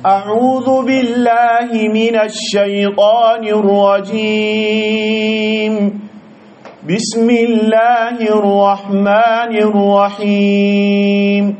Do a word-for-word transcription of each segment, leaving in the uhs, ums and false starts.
أعوذ بالله من الشيطان الرجيم بسم الله الرحمن الرحيم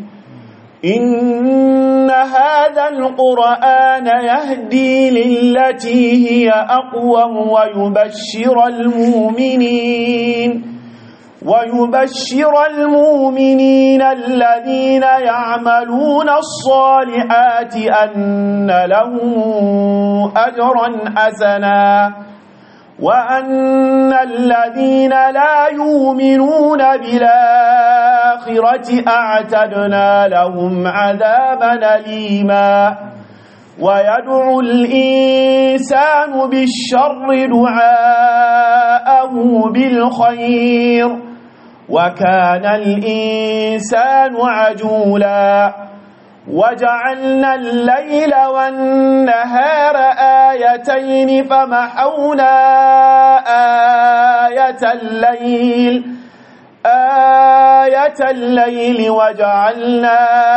إن هذا القرآن يهدي للتي هي أقوم ويبشر المؤمنين ويبشر المؤمنين الذين يعملون الصالحات أن لهم أجرا حسنا وأن الذين لا يؤمنون بالآخرة أعتدنا لهم عذابا أليما ويدعو الإنسان بالشر دعاءه بالخير وكان الإنسان عجولا وجعلنا الليل والنهار آيتين فمحونا آية الليل آية الليل وجعلنا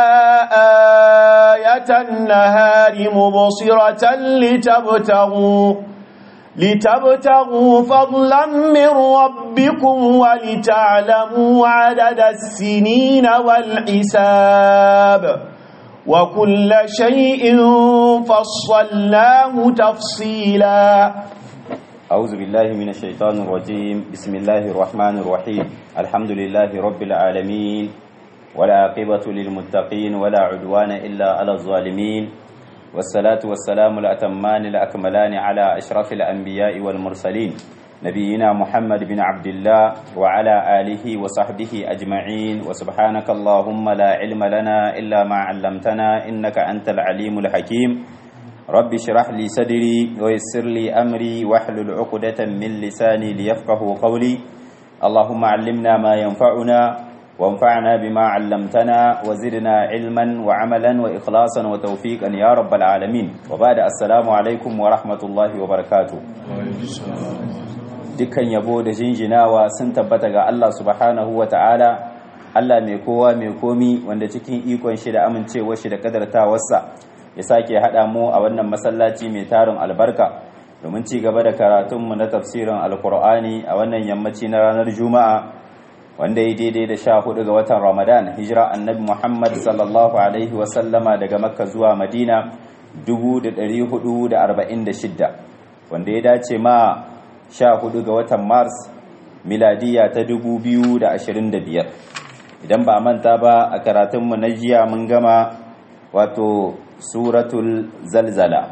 آية النهار مبصرة لتبتغوا لتبتغوا فضلا من ربكم ولتعلموا عدد السنين والحساب وكل شيء فصلناه تفصيلا. أعوذ بالله من الشيطان الرجيم. بسم الله الرحمن الرحيم. الحمد لله رب العالمين ولا عاقبة للمتقين ولا عدوان إلا على الظالمين والصلاة والسلام الأتمان الأكملان على أشرف الأنبياء والمرسلين نبينا محمد بن عبد الله وعلى آله وصحبه أجمعين وسبحانك اللهم لا علم لنا إلا ما علمتنا إنك أنت العليم الحكيم رب اشرح لي صدري ويسر لي أمري واحلل عقدة من لساني ليفقه قولي اللهم علمنا ما ينفعنا وانفعنا بما علمتنا وزدنا علما وعملا وإخلاصا وتوفيقا يا رب العالمين وبعد السلام عليكم ورحمة الله وبركاته. dukkan yabo da jinjinawa sun tabbata ga Allah subhanahu wa ta'ala, Allah mai kowa mai komi wanda cikin ikon shi da amincewar shi da kadartawarsa ya sake haɗa mu a wannan masallaci mai tarin albarka domin ci gaba da karatunmu na tafsirin alkur'ani a wannan yammaci na ranar juma'a wanda ya daidai da sha hudu ga watan ramadan hijira annabi muhammad sallallahu alaihi wasallama daga makka zuwa madina dubu da ɗari hudu da arba'in da shidda wanda ya dace ma sha hudu ga watan mars miladiya ta dubu biyu da ashirin da biyar. Idan ba manta ba a karatunmu na jiya mun gama wato suratul zalzala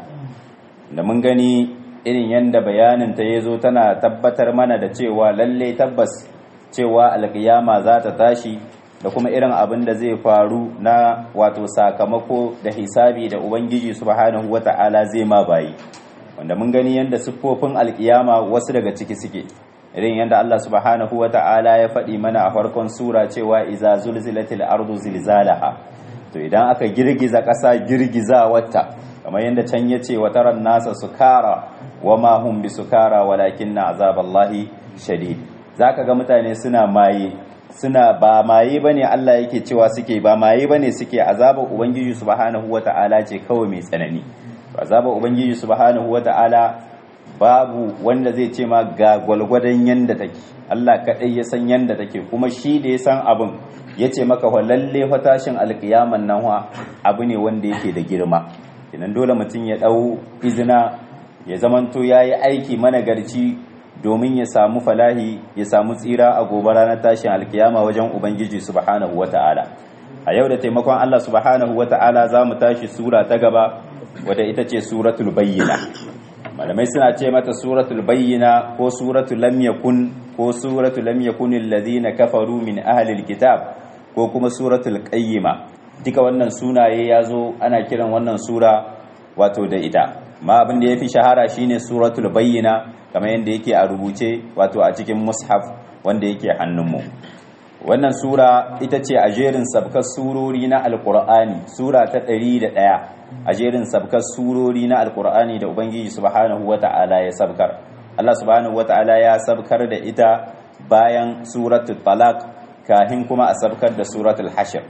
da mun gani irin yadda bayanin ta yazo tana tabbatar mana da cewa lalle tabbas cewa alƙiyama za ta tashi da kuma irin abin da zai faru na wato sakamako da hisabi da ubangiji subhanahu wata'ala zai ma bayi, wanda mun gani yadda siffofin alƙiyama wasu daga ciki suke irin yadda Allah subhanahu wata'ala ya faɗi mana a farkon sura cewa iza zulzilatil ardu zilzalaha, to idan aka girgiza ƙasa girgiza wata kamar yadda can yace wa taran nasa sukara wa ma hum bisukara walakinna azaballahi shadid. Zaka ga mutane suna maye suna ba maye bane Allah yake cewa suke ba maye bane suke, azabar ubangiji subhanahu wata'ala ce kawai mai tsanani. Azabar ubangiji subhanahu wata'ala babu wanda zai ce ma ga gwalgwadon yanda take, Allah kadai ya san yanda take, kuma shi da ya san abin yace maka wa lalle fa tashin alkiyaman nan wa abu ne wanda yake da girma. Idan dole mutum ya dau izina ya zamanto yayi aiki managarci domin ya samu falahi ya samu tsira a gobe ranar tashin alkiyama wajen ubangiji subhanahu wata'ala. A yau da taimakon Allah subhanahu wata'ala za mu tashi sura ta gaba wadda ita ce suratul bayyina. Malamai suna ce mata suratul bayyina ko suratul lam yakun ko suratul lam yakunil ladina kafaru min ahlil kitab ko kuma suratul qayyima. Duka wannan sunaye yazo ana kiran wannan sura wato da ita. Ma abin da yafi shahara shine suratul bayyina kamar yadda yake a rubuce wato a cikin mushaf wanda yake hannunmu. Wannan sura ita ce a jerin sabkar surori na alkur'ani, sura ta ɗari da ɗaya a jerin sabkar surori na alkur'ani da ubangiji subhanahu wata'ala ya sabkar. Allah subhanahu wata'ala ya sabkar da ita bayan suratul talaq kahin kuma a sabkar da suratul hashr.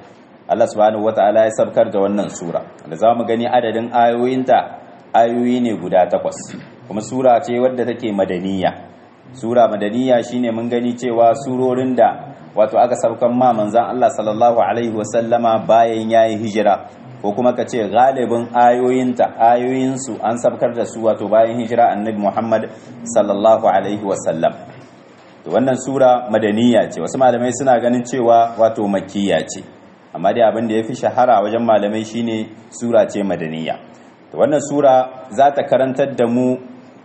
Allah subhanahu wataala ya sabkar da wannan sura da zamu gani adadin ayoyinta ayoyi ne guda takwas kuma sura ce wadda take madaniya. Sura madaniya shine mun gani cewa surorin da wato aka sabkan ma manzon Allah sallallahu alaihi wasallama bayan yayi hijira, ko kuma ka ce galibin ayoyinta ayoyinsu an sabkar da su wato bayan hijira annabi Muhammad sallallahu alaihi wasallam. to wannan sura madaniya ce, wasu malamai suna ganin cewa wato makkiya ce, amma dai abin da yafi shahara wajen malamai shine sura ce madaniya. to wannan sura za ta karantar da mu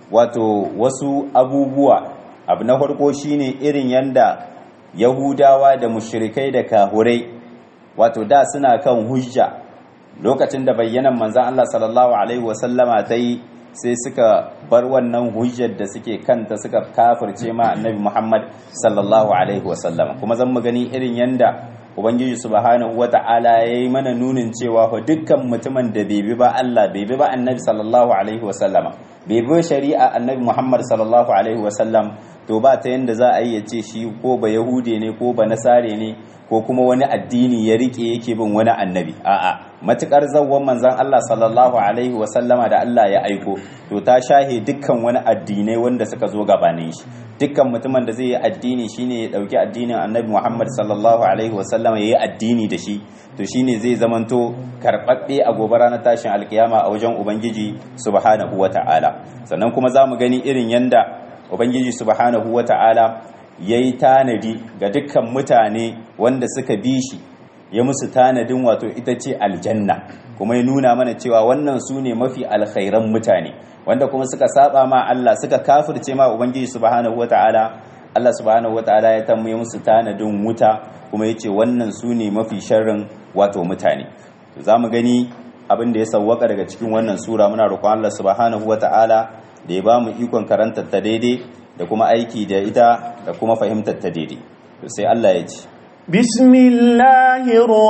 wato wasu abubuwa. abu na farko shine irin yanda yahudawa da mushrikai da kahurai wato da suna kan hujja lokacin da bayyanan manzon Allah sallallahu alaihi wasallama ta yi, sai suka bar wannan hujjar da suke kanta suka kafirce ma annabi Muhammad sallallahu alaihi wasallama. kuma zan mu gani irin yanda ubangiji subhanahu wata'ala yayi mana nunin cewa fa dukkan mutumin da bai bi ba Allah, bai bi ba annabi sallallahu alaihi wasallama, bai bi shari'a annabi Muhammad sallallahu alaihi wasallam, to ba ta yanda za a yi ya ce shi ko ba yahude ne ko ba nasare ne ko kuma wani addini ya rike yake bin wani annabi. a'a matukar zawwan manzon Allah sallallahu alaihi wasallama da Allah ya aiko, to ta shahe dukkan wani addinai wanda suka zo gabanin shi. dukkan mutumin da zai yi addini shine ya dauki addinin annabi Muhammad sallallahu alaihi wasallama yayi addini da shi, to shine zai zamanto karbabbe a gobe ranar tashin alkiyama a wajen ubangiji subhanahu wata'ala. sannan kuma zamu gani irin yanda ubangiji subhanahu wata'ala yayi tanadi ga dukkan mutane wanda suka bi shi, ya musu tanadin wato ita ce aljanna, kuma ya nuna mana cewa wannan su ne mafi alkhairan mutane, wanda kuma suka saba ma Allah suka kafirce ma ubangiji subhanahu wataala, Allah subhanahu wataala ya tambaye musu tanadin wuta, kuma yace wannan su ne mafi sharrin wato mutane. to zamu gani abin da ya sawwaka daga cikin wannan sura. muna roƙon Allah subhanahu wataala da ya bamu ikon karantar ta daidai da kuma aiki da ita da kuma fahimtar ta daidai. to sai Allah ya ce بسم الله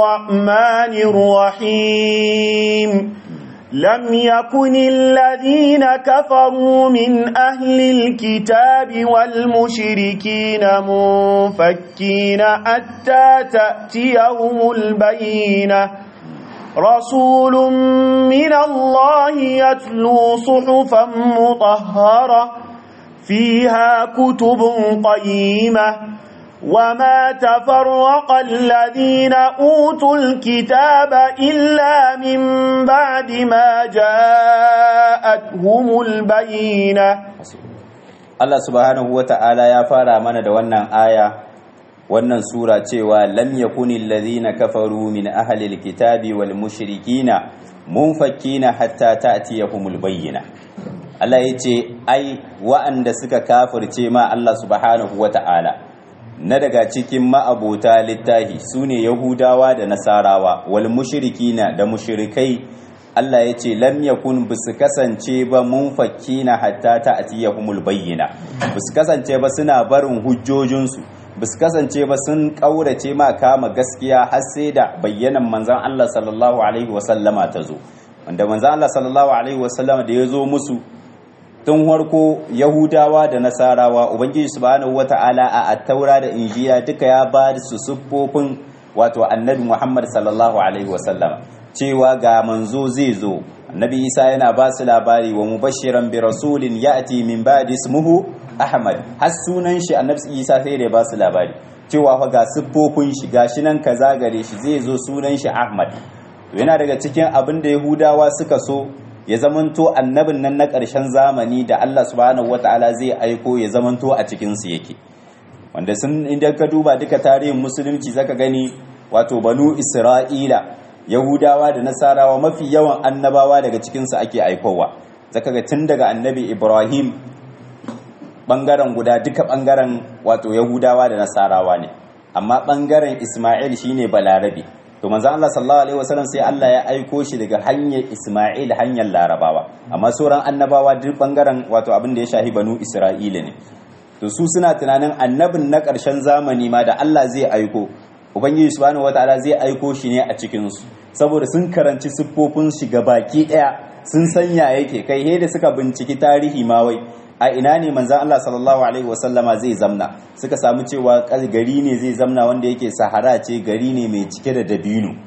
الرحمن الرحيم لم يكن الذين كفروا من أهل الكتاب والمشركين منفكين حتى تأتيهم البينة رسول من الله يتلو صحفا مطهرة فيها كتب قيمة وما تفرق الذين أوتوا الكتاب إلا من بعد ما جاءتهم البينة. Allah subhanahu wa ta'ala ya fara mana da wannan aya, wannan sura cewa lam yakuni alladhina kafaru min ahli alkitabi wal mushrikina munfakkina hatta ta'tiyahumul bayyina. Allah yace ai wa'anda suka kafirce ma Allah subhanahu wa ta'ala na daga cikin ma'abota littahi su ne Yahudawa da Nasarawa, wal mushrikina da mushrikai, Allah ya ce lam yakun bisu kasance ba munfakkina hatta ta'tiyahumul bayyina, bisu kasance ba suna barin hujjojinsu, bisu kasance ba sun kaurace ma kama gaskiya har sai da bayyanan manzon Allah sallallahu alaihi wasallama ta zo. wanda manzon Allah sallallahu alaihi wasallama da ya zo musu tun harko Yahudawa da Nasarawa, ubangiji subhanahu wata'ala a attaura da injiya duka ya ba su siffofin wato annabi Muhammad sallallahu alaihi wasallam, cewa ga manzo zai zo. annabi Isa yana ba su labari wa mubashiran bi rasulin ya'ti min ba'di ismuhu Ahmad, har sunan shi annabi Isa sai da ba su labari cewa fa ga siffofin shi gashi nan kaza gare shi zai zo sunan shi Ahmad. to yana daga cikin abin da Yahudawa suka so ya zamanto annabin nan na ƙarshen zamani da Allah subhanahu wata'ala zai aiko ya zamanto a cikinsu yake, wanda sun idan ka duba duka tarihin musulunci zaka gani wato banu Isra'ila, Yahudawa da Nasarawa mafi yawan annabawa daga cikinsu ake aikowa. zaka ga tun daga annabi Ibrahim bangaren guda duka bangaren wato Yahudawa da Nasarawa ne, amma bangaren Isma'il shine Balarabe. to manzo Allah sallallahu alaihi wasallam sai Allah ya aiko shi daga hanyar Isma'il, hanyar Larabawa, amma sauran annabawa duk bangaren wato abin da ya shahi banu Isra'ila ne. to su suna tunanin annabin na ƙarshen zamani ma da Allah zai aiko, ubangiji subhanahu wataala zai aiko shi ne a cikin su, saboda sun karanci siffofin shi baki daya, sun sanya yake kai he da suka binciki tarihi ma wai a ina ne manzan Allah sallallahu alaihi wasallama zai zamna, suka samu cewa gari ne zai zamna wanda yake sahara ce, gari ne mai cike da dabino,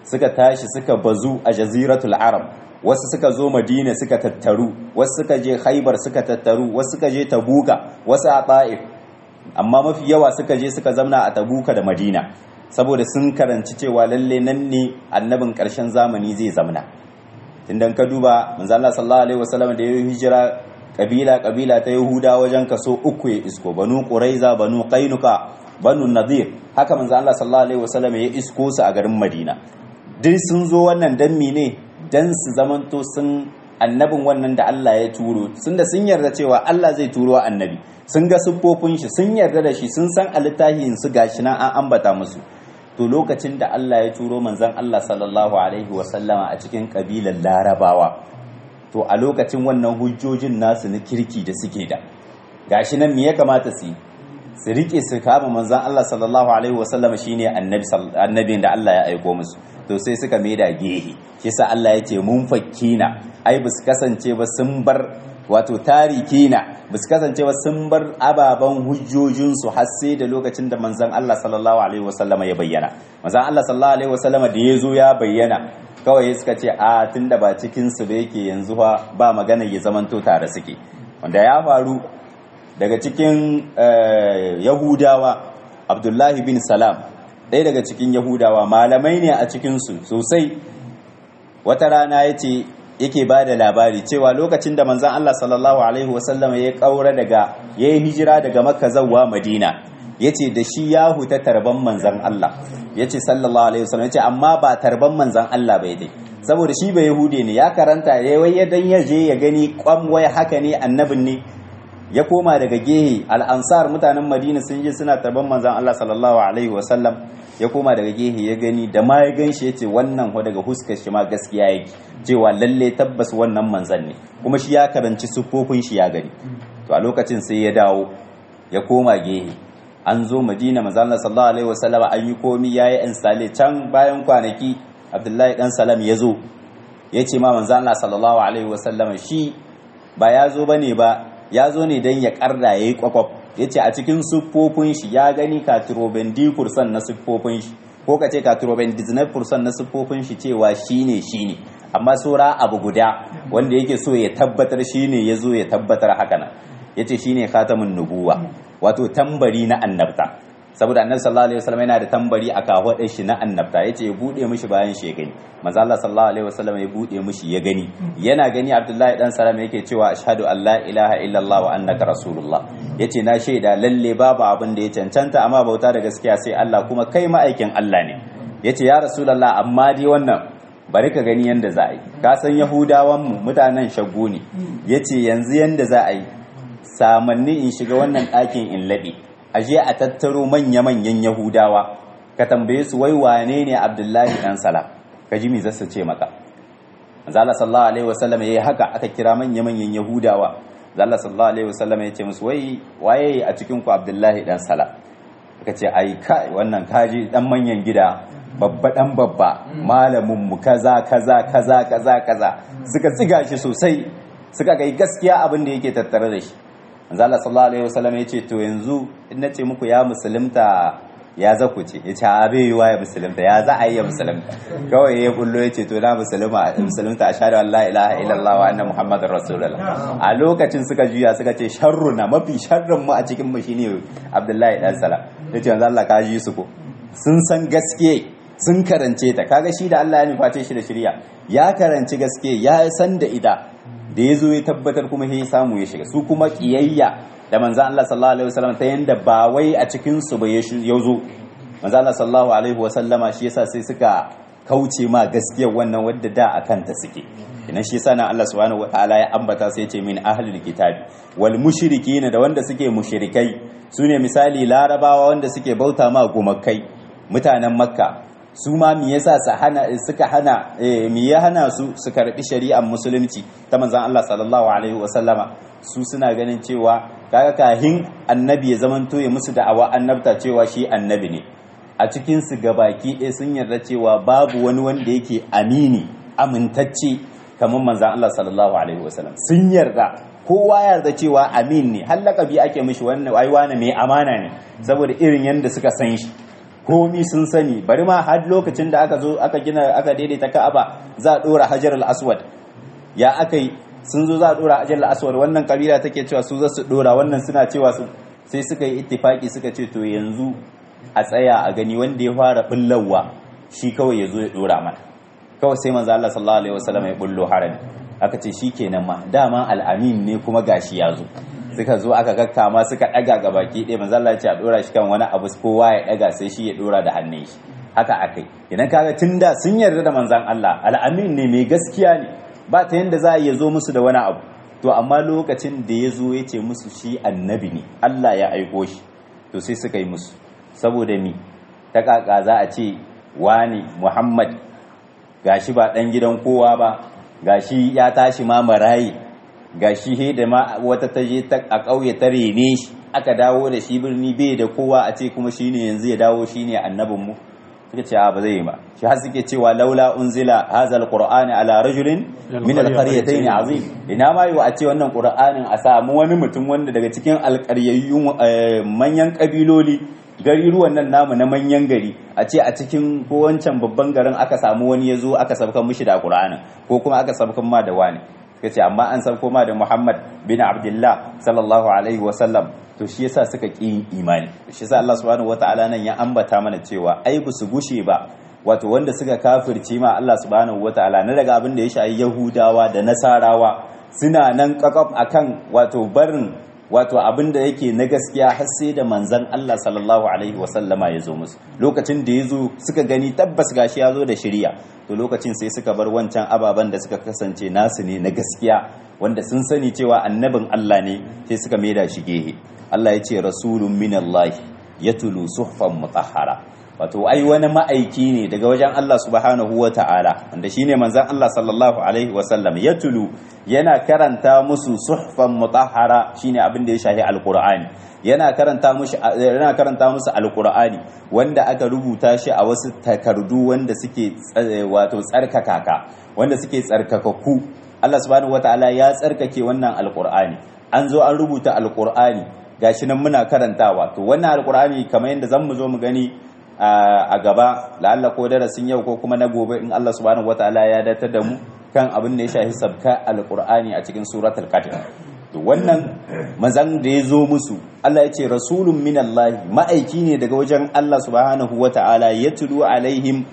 suka tashi suka bazu a jaziratul arab, wasu suka zo madina suka tattaru, wasu suka je khaibar suka tattaru, wasu suka je tabuka, wasu a ta'if, amma mafi yawa suka je suka zamna a tabuka da madina saboda sun karanci cewa lalle nan ne annabin ƙarshen zamani zai zamna. Tunda ka duba manzo Allah sallallahu alaihi wasallam da ya hijira kabila kabila ta yahuda wajen kaso uku ya isko, banu quraiza, banu qainuka, banu nadir, haka manzo Allah sallallahu alaihi wasallam ya isko su a garin madina. Duk sun zo wannan dan ne dan su zamanto sun annabin wannan da Allah ya turo, sun da sun yarda cewa Allah zai turo annabi, sun ga siffofin shi, sun yarda da shi, sun san a littafin su gashi nan an ambata musu. To lokacin da Allah ya turo manzon Allah sallallahu alaihi wasallama a cikin kabilan larabawa, to a lokacin wannan hujjojin nasu na kirki da suke da gashi nan me ya kamata su yi, su rike su kama manzon Allah sallallahu alaihi wasallama shine annabi annabin da Allah ya aiko musu. To sai suka maida gehe, shi sa Allah ya ce mun fakkina, ai bus kasance ba sun bar wato tarikina, bus kasance ba sun bar ababan hujjojinsu har sai da lokacin da manzon Allah sallallahu alaihi wasallama ya bayyana. Manzon Allah sallallahu alaihi wasallama da ya zo ya bayyana, kawai suka ce a tunda ba cikin su da yake yanzu fa ba magana ya zamanto tare suke, wanda ya faru daga cikin Yahudawa. Abdullahi bin Salam ɗaya daga cikin Yahudawa, malamai ne a cikinsu sosai. Wata rana ya ce yake ba da labari cewa lokacin da manzan Allah sallallahu alaihi wasallama ya ƙaura daga ya yi hijira daga Makka zawwa Madina, ya ce da shi ya huta tarban manzan Allah, ya ce sallallahu alaihi wasallam, ya ce amma ba tarban manzan Allah bai dai, saboda shi bai Yahude ne, ya karanta ya wai dan ya je ya gani kwamwai haka ne annabin ne. Ya koma daga gehe, al'ansar mutanen Madina sun je suna tarban manzan Allah sallallahu alaihi wasallam, ya koma daga gehe ya gani, da ma ya gan shi ya ce wannan ho daga huskar shi ma gaskiya yake, cewa lalle tabbas wannan manzan ne, kuma shi ya karanci siffofin shi ya gani. To a lokacin sai ya dawo ya koma gehe, an zo Madina manzan Allah sallallahu alaihi wasallam an yi komi yayi installe. Can bayan kwanaki Abdullahi dan Salam ya zo ya ce ma manzan Allah sallallahu alaihi wasallam shi ba ya zo bane ba, ya zo ne don ya karda ya yi kwakwaf. Ya ce a cikin siffofin shi ya gani katroben di kursan na siffofin shi, ko ka ce katroben disney kursan na siffofin shi cewa shi ne shi ne, amma saura abu guda wanda yake so ya tabbatar shi ne ya zo ya tabbatar haka nan. Ya ce shi ne khatamun nubuwa, wato tambari na annabta, saboda annabi sallallahu alaihi wasallam yana da tambari a kafaɗar shi na annabta. Ya ce ya buɗe mishi bayan shi ya gani, manzo Allah sallallahu alaihi wasallam ya buɗe mishi ya gani. Yana gani Abdullahi dan Salam yake cewa ashhadu an la ilaha illallah wa annaka rasulullah, yace na shaida lalle babu abin da ya cancanta amma bauta da gaskiya sai Allah, kuma kai ma'aikin Allah ne. Yace ya rasulullah amma dai wannan bari ka gani yanda za a yi, ka san yahudawan mu mutanen shaggu ne. Yace yanzu yanda za a yi, samanni in shiga wannan ɗakin in laɓe, aje a tattaro manya-manyan yahudawa ka tambaye su wai wane ne Abdullahi dan Salam, ka ji me za su ce maka. Zalla sallallahu alaihi wasallam yayi haka, aka kira manya-manyan yahudawa. Zalla sallallahu alaihi wasallam ya ce musu wai waye a cikin ku Abdullahi dan Salam? Aka ce ai kai wannan kaji dan manyan gida, babba dan babba, malamin mu kaza kaza kaza kaza kaza. Suka tsiga shi sosai, suka ga gaskiya abin da yake tattare da shi. Zalla sallallahu alaihi wasallam ya ce to yanzu in nace muku ya musulunta ya za ku ce? Ya ce a bai yiwa ya musulunta, ya za a yi ya musulunta? Kawai ya bullo ya ce to na musulma musulunta ashhadu an la ilaha illallah wa anna muhammadar rasulullah. A lokacin suka juya suka ce sharruna, mafi sharrin mu a cikin mu shine Abdullahi dan Salam. Ya ce yanzu Allah ka ji su ko sun san gaske, sun karance ta, kaga shi da Allah ya nuface shi da shari'a, ya karanci gaske, ya san da ita, da ya zo ya tabbatar kuma ya samu ya shiga. Su kuma kiyayya da manzan Allah sallallahu alaihi wasallam ta yanda ba wai a cikin su ba ya zo, manzan Allah sallallahu alaihi wasallama shi yasa sai suka kauce ma gaskiyar wannan wadda da akan ta suke. Ina shi yasa nan Allah subhanahu wataala ya ambata sai ya ce min ahlul kitabi wal mushrikin, da wanda suke mushrikai sune misali larabawa wanda suke bauta ma gumakai. Mutanen Makka su ma me yasa su hana suka hana me ya hana su su karbi shari'ar musulunci ta manzon Allah sallallahu alaihi wasallama? Su suna ganin cewa kaga kahin annabi ya zamanto ya musu da'awa annabta cewa shi annabi ne, a cikin su gabaki ɗaya sun yarda cewa babu wani wanda yake amini amintacce kamar manzon Allah sallallahu alaihi wasallam. Sun yarda, kowa yarda cewa amin ne, har lakabi ake mishi wannan ai wani mai amana ne saboda irin yanda suka san shi. komi sun sani, bari ma har lokacin da aka zo aka gina aka daidaita Ka'aba za a dora Hajar al-Aswad, ya akai sun zo za a dora Hajar al-Aswad, wannan kabila take cewa su za su dora, wannan suna cewa su, sai suka yi ittifaki suka ce to yanzu a tsaya a gani wanda ya fara bullawa shi kawai ya zo ya dora mana. Kawai sai manzo Allah sallallahu alaihi wasallam ya bullo harami, aka ce shikenan ma dama al-amin ne kuma gashi ya zo, suka zo aka kakkama suka daga ga baki ɗaya, manzo Allah ya ce a dora shi kan wani abu kowa ya daga sai shi ya dora da hannun shi, haka akai. Idan kaga tunda sun yarda da manzon Allah, al-amin ne mai gaskiya ne, ba ta yanda za a iya zo musu da wani abu. To amma lokacin da ya zo ya ce musu shi annabi ne, Allah ya aiko shi, to sai suka yi musu, saboda mi ta kaka za a ce wani Muhammad gashi ba dan gidan kowa ba, gashi ya tashi ma marayi, gashi he da ma wata taje ta a kauye ta rene shi aka dawo da shi birni bai da kowa, a ce kuma shine yanzu ya dawo shine annabin mu. Suka ce a ba zai yi ba, shi har suke cewa laula unzila hadha alqur'ani ala rajulin min alqaryatayn azim, ina ma yi a ce wannan qur'anin a samu wani mutum wanda daga cikin alqaryayyun manyan kabiloli, gariruwan nan namu na manyan gari, a ce a cikin ko wancan babban garin aka samu wani ya zo aka sabkan mishi da qur'anin, ko kuma aka sabkan ma da wani. Suka ce amma an sabko ma da Muhammad bin Abdullah sallallahu alaihi wasallam, to shi yasa suka ƙi imani. Shi yasa Allah subhanahu wataala nan ya ambata mana cewa ai ba su gushe ba, wato wanda suka kafirce ma Allah subhanahu wataala na daga abin da ya shafi Yahudawa da Nasarawa, suna nan kakaf akan wato barin wato abin da yake na gaskiya har sai da manzon Allah sallallahu alaihi wasallama ya zo musu. Lokacin da ya zo suka gani tabbas gashi ya zo da shari'a, to lokacin sai suka bar wancan ababen da suka kasance nasu ne na gaskiya, wanda sun sani cewa annabin Allah ne, sai suka maida shi gehe. Allah ya ce rasulun minallahi yatlu suhfan mutahhara, wato ai wani ma'aiki ne daga wajen Allah subhanahu wata'ala, wanda shine manzon Allah sallallahu alaihi wasallam, yatlu yana karanta musu suhfan mutahhara, shine abin da ya shahi alqur'ani, yana karanta musu yana karanta musu alqur'ani wanda aka rubuta shi a wasu takardu wanda suke wato tsarkakaka, wanda suke tsarkakakku. Allah subhanahu wata'ala ya tsarkake wannan alqur'ani, an zo an rubuta alqur'ani gashi nan muna karantawa. To wannan alqur'ani kamar yadda zan mu zo mu gani a gaba, la'alla ko darasin yau ko kuma na gobe in Allah subhanahu wataala ya datar da mu kan abin da ya shafi sabka alqur'ani a cikin suratul qadr. To wannan manzan da ya zo musu, Allah ya ce rasulun minallahi, ma'aiki ne daga wajen Allah subhanahu wataala, yatlu alaihim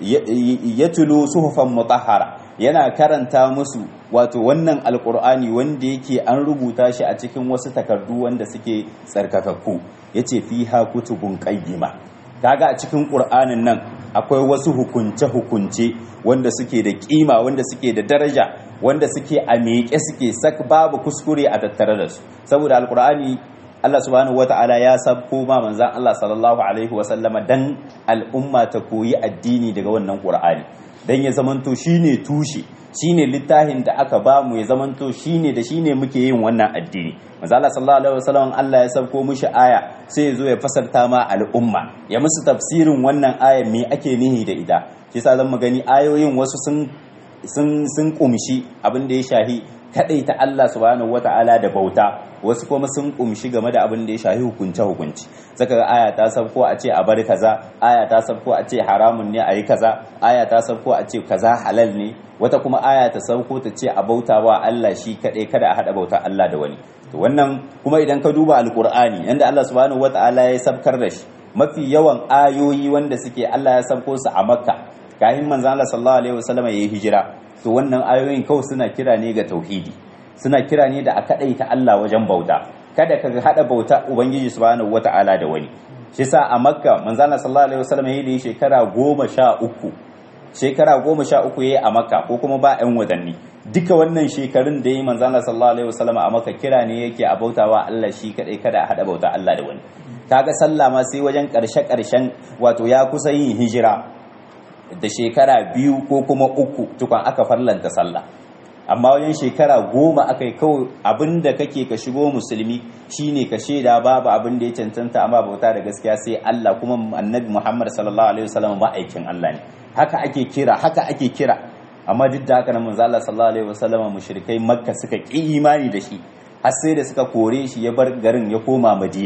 yatlu suhufan mutahhara, yana karanta musu wato wannan alqur'ani wanda yake an rubuta shi a cikin wasu takardu wanda suke tsarkakakku. Yace fiha kutubun qayyima, kaga a cikin qur'anin nan akwai wasu hukunce hukunce wanda suke da kima, wanda suke da daraja, wanda suke a miƙe suke sak, babu kuskure a tattare da su. Saboda alqur'ani Allah subhanahu wata'ala ya sabko ma manzon Allah sallallahu alaihi wasallama dan al'umma ta koyi addini daga wannan qur'ani, dan ya zamanto shine tushe, shine littafin da aka bamu, ya zamanto shine da shine muke yin wannan addini. Manzo Allah sallallahu alaihi wasallam Allah ya sabko mishi aya, sai ya zo ya fasarta ma al'umma, ya musu tafsirin wannan aya me ake nihi da ita. Shi yasa zan mu gani ayoyin wasu sun sun sun kumshi abin da ya shahi kadaita Allah subhanahu wata'ala da bauta, wasu kuma sun kumshi game da abin da ya shahi hukunce hukunci. Zaka ga aya ta sabko a ce a bari kaza, aya ta sabko a ce haramun ne a yi kaza, aya ta sabko a ce kaza halal ne, wata kuma aya ta sabko ta ce a bautawa Allah shi kadai, kada a hada bauta Allah da wani. To wannan kuma idan ka duba alqur'ani yanda Allah subhanahu wata'ala ya sabkar da shi, mafi yawan ayoyi wanda suke Allah ya sabko su a Makka kayan manzon Allah sallallahu alaihi wasallam yayi hijira. To wannan ayoyin kawai suna kira ne ga tauhidi, suna kira ne da a kadaita Allah wajen bauta, kada ka hada bauta ubangiji subhanahu wata'ala da wani. Shi sa a Makka manzo Allah sallallahu alaihi wasallam yayi shekara goma sha uku shekara goma sha uku yayi a Makka, ko kuma ba ɗan wadanni. Duka wannan shekarun da yayi manzo Allah sallallahu alaihi wasallam a Makka kira ne yake a bautawa Allah shi kadai, kada a hada bauta Allah da wani. Kaga sallah ma sai wajen karshe karshen wato ya kusa yin hijira da shekara biyu ko kuma uku tukun aka farlanta sallah, amma wajen shekara goma aka yi kawai abinda kake ka shigo musulmi shine ka shaida babu abin da ya cancanta amma bauta da gaskiya sai Allah, kuma annabi Muhammad sallallahu alaihi wasallam ma'aikin Allah ne. Haka ake kira, haka ake kira. Amma duk da haka nan manzo Allah sallallahu alaihi wasallam mushrikai Makka suka ki imani da shi, har sai da suka kore shi ya bar garin ya koma Madina.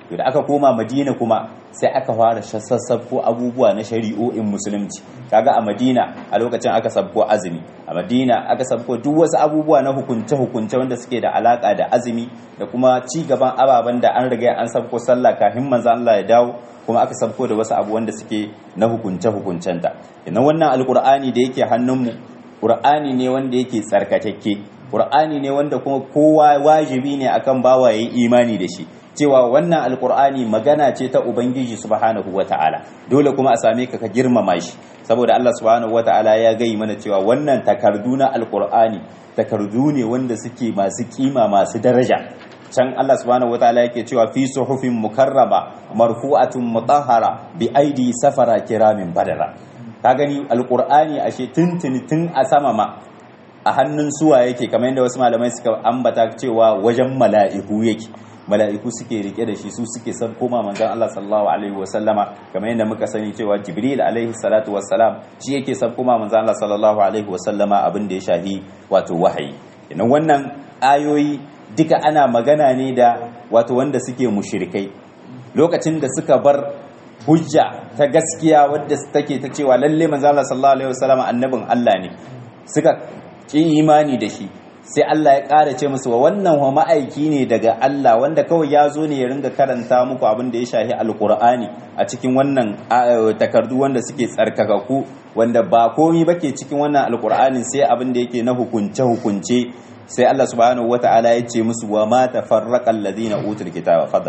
to da aka koma Madina kuma sai aka fara sassabko abubuwa na shari'o'in musulunci. Kaga a Madina a lokacin aka sabko azumi, a Madina aka sabko duk wasu abubuwa na hukunce hukunce wanda suke da alaka da azumi da kuma ci gaban ababen da an riga an sabko sallah kafin manzo Allah ya dawo, kuma aka sabko da wasu abu wanda suke na hukunce hukuncenta. Ina wannan alqur'ani da yake hannunmu qur'ani ne wanda yake tsarkakakke, qur'ani ne wanda kuma kowa wajibi ne akan bawa yayi imani da shi, cewa wannan alqur'ani magana ce ta ubangiji subhanahu wataala. Dole kuma a same ka ka girmama shi, saboda Allah subhanahu wataala ya gai mana cewa wannan takardu na alqur'ani takardu ne wanda suke masu kima masu daraja. Can Allah subhanahu wataala yake cewa fi suhufin mukarrama marfu'atun mutahhara bi aidi safara kiramin badara. Ka gani alqur'ani ashe tuntuni tun a sama ma a hannun suwa yake, kamar yadda wasu malamai suka ambata cewa wajen mala'iku yake, mala'iku suke rike da shi, su suke sabko ma manzon Allah sallallahu alaihi wasallama, kamar yadda muka sani cewa Jibril alaihi salatu wassalam shi yake sabko ma manzon Allah sallallahu alaihi wasallama abin da ya shahi wato wahayi. Idan wannan ayoyi duka ana magana ne da wato wanda suke mushrikai lokacin da suka bar hujja ta gaskiya wadda take ta cewa lalle manzon Allah sallallahu alaihi wasallama annabin Allah ne, suka ki imani da shi. Sai Allah ya ƙara ce musu wa wannan wa ma'aiki ne daga Allah wanda kawai ya zo ne ya ringa karanta muku abin da ya shahi alkur'ani a cikin wannan takardu wanda suke tsarkakaku, wanda ba komi bake cikin wannan alkur'anin sai abin da yake na hukunce hukunce. Sai Allah subhanahu wata'ala ya ce musu wa ma tafarraqa alladhina utul kitaba fadal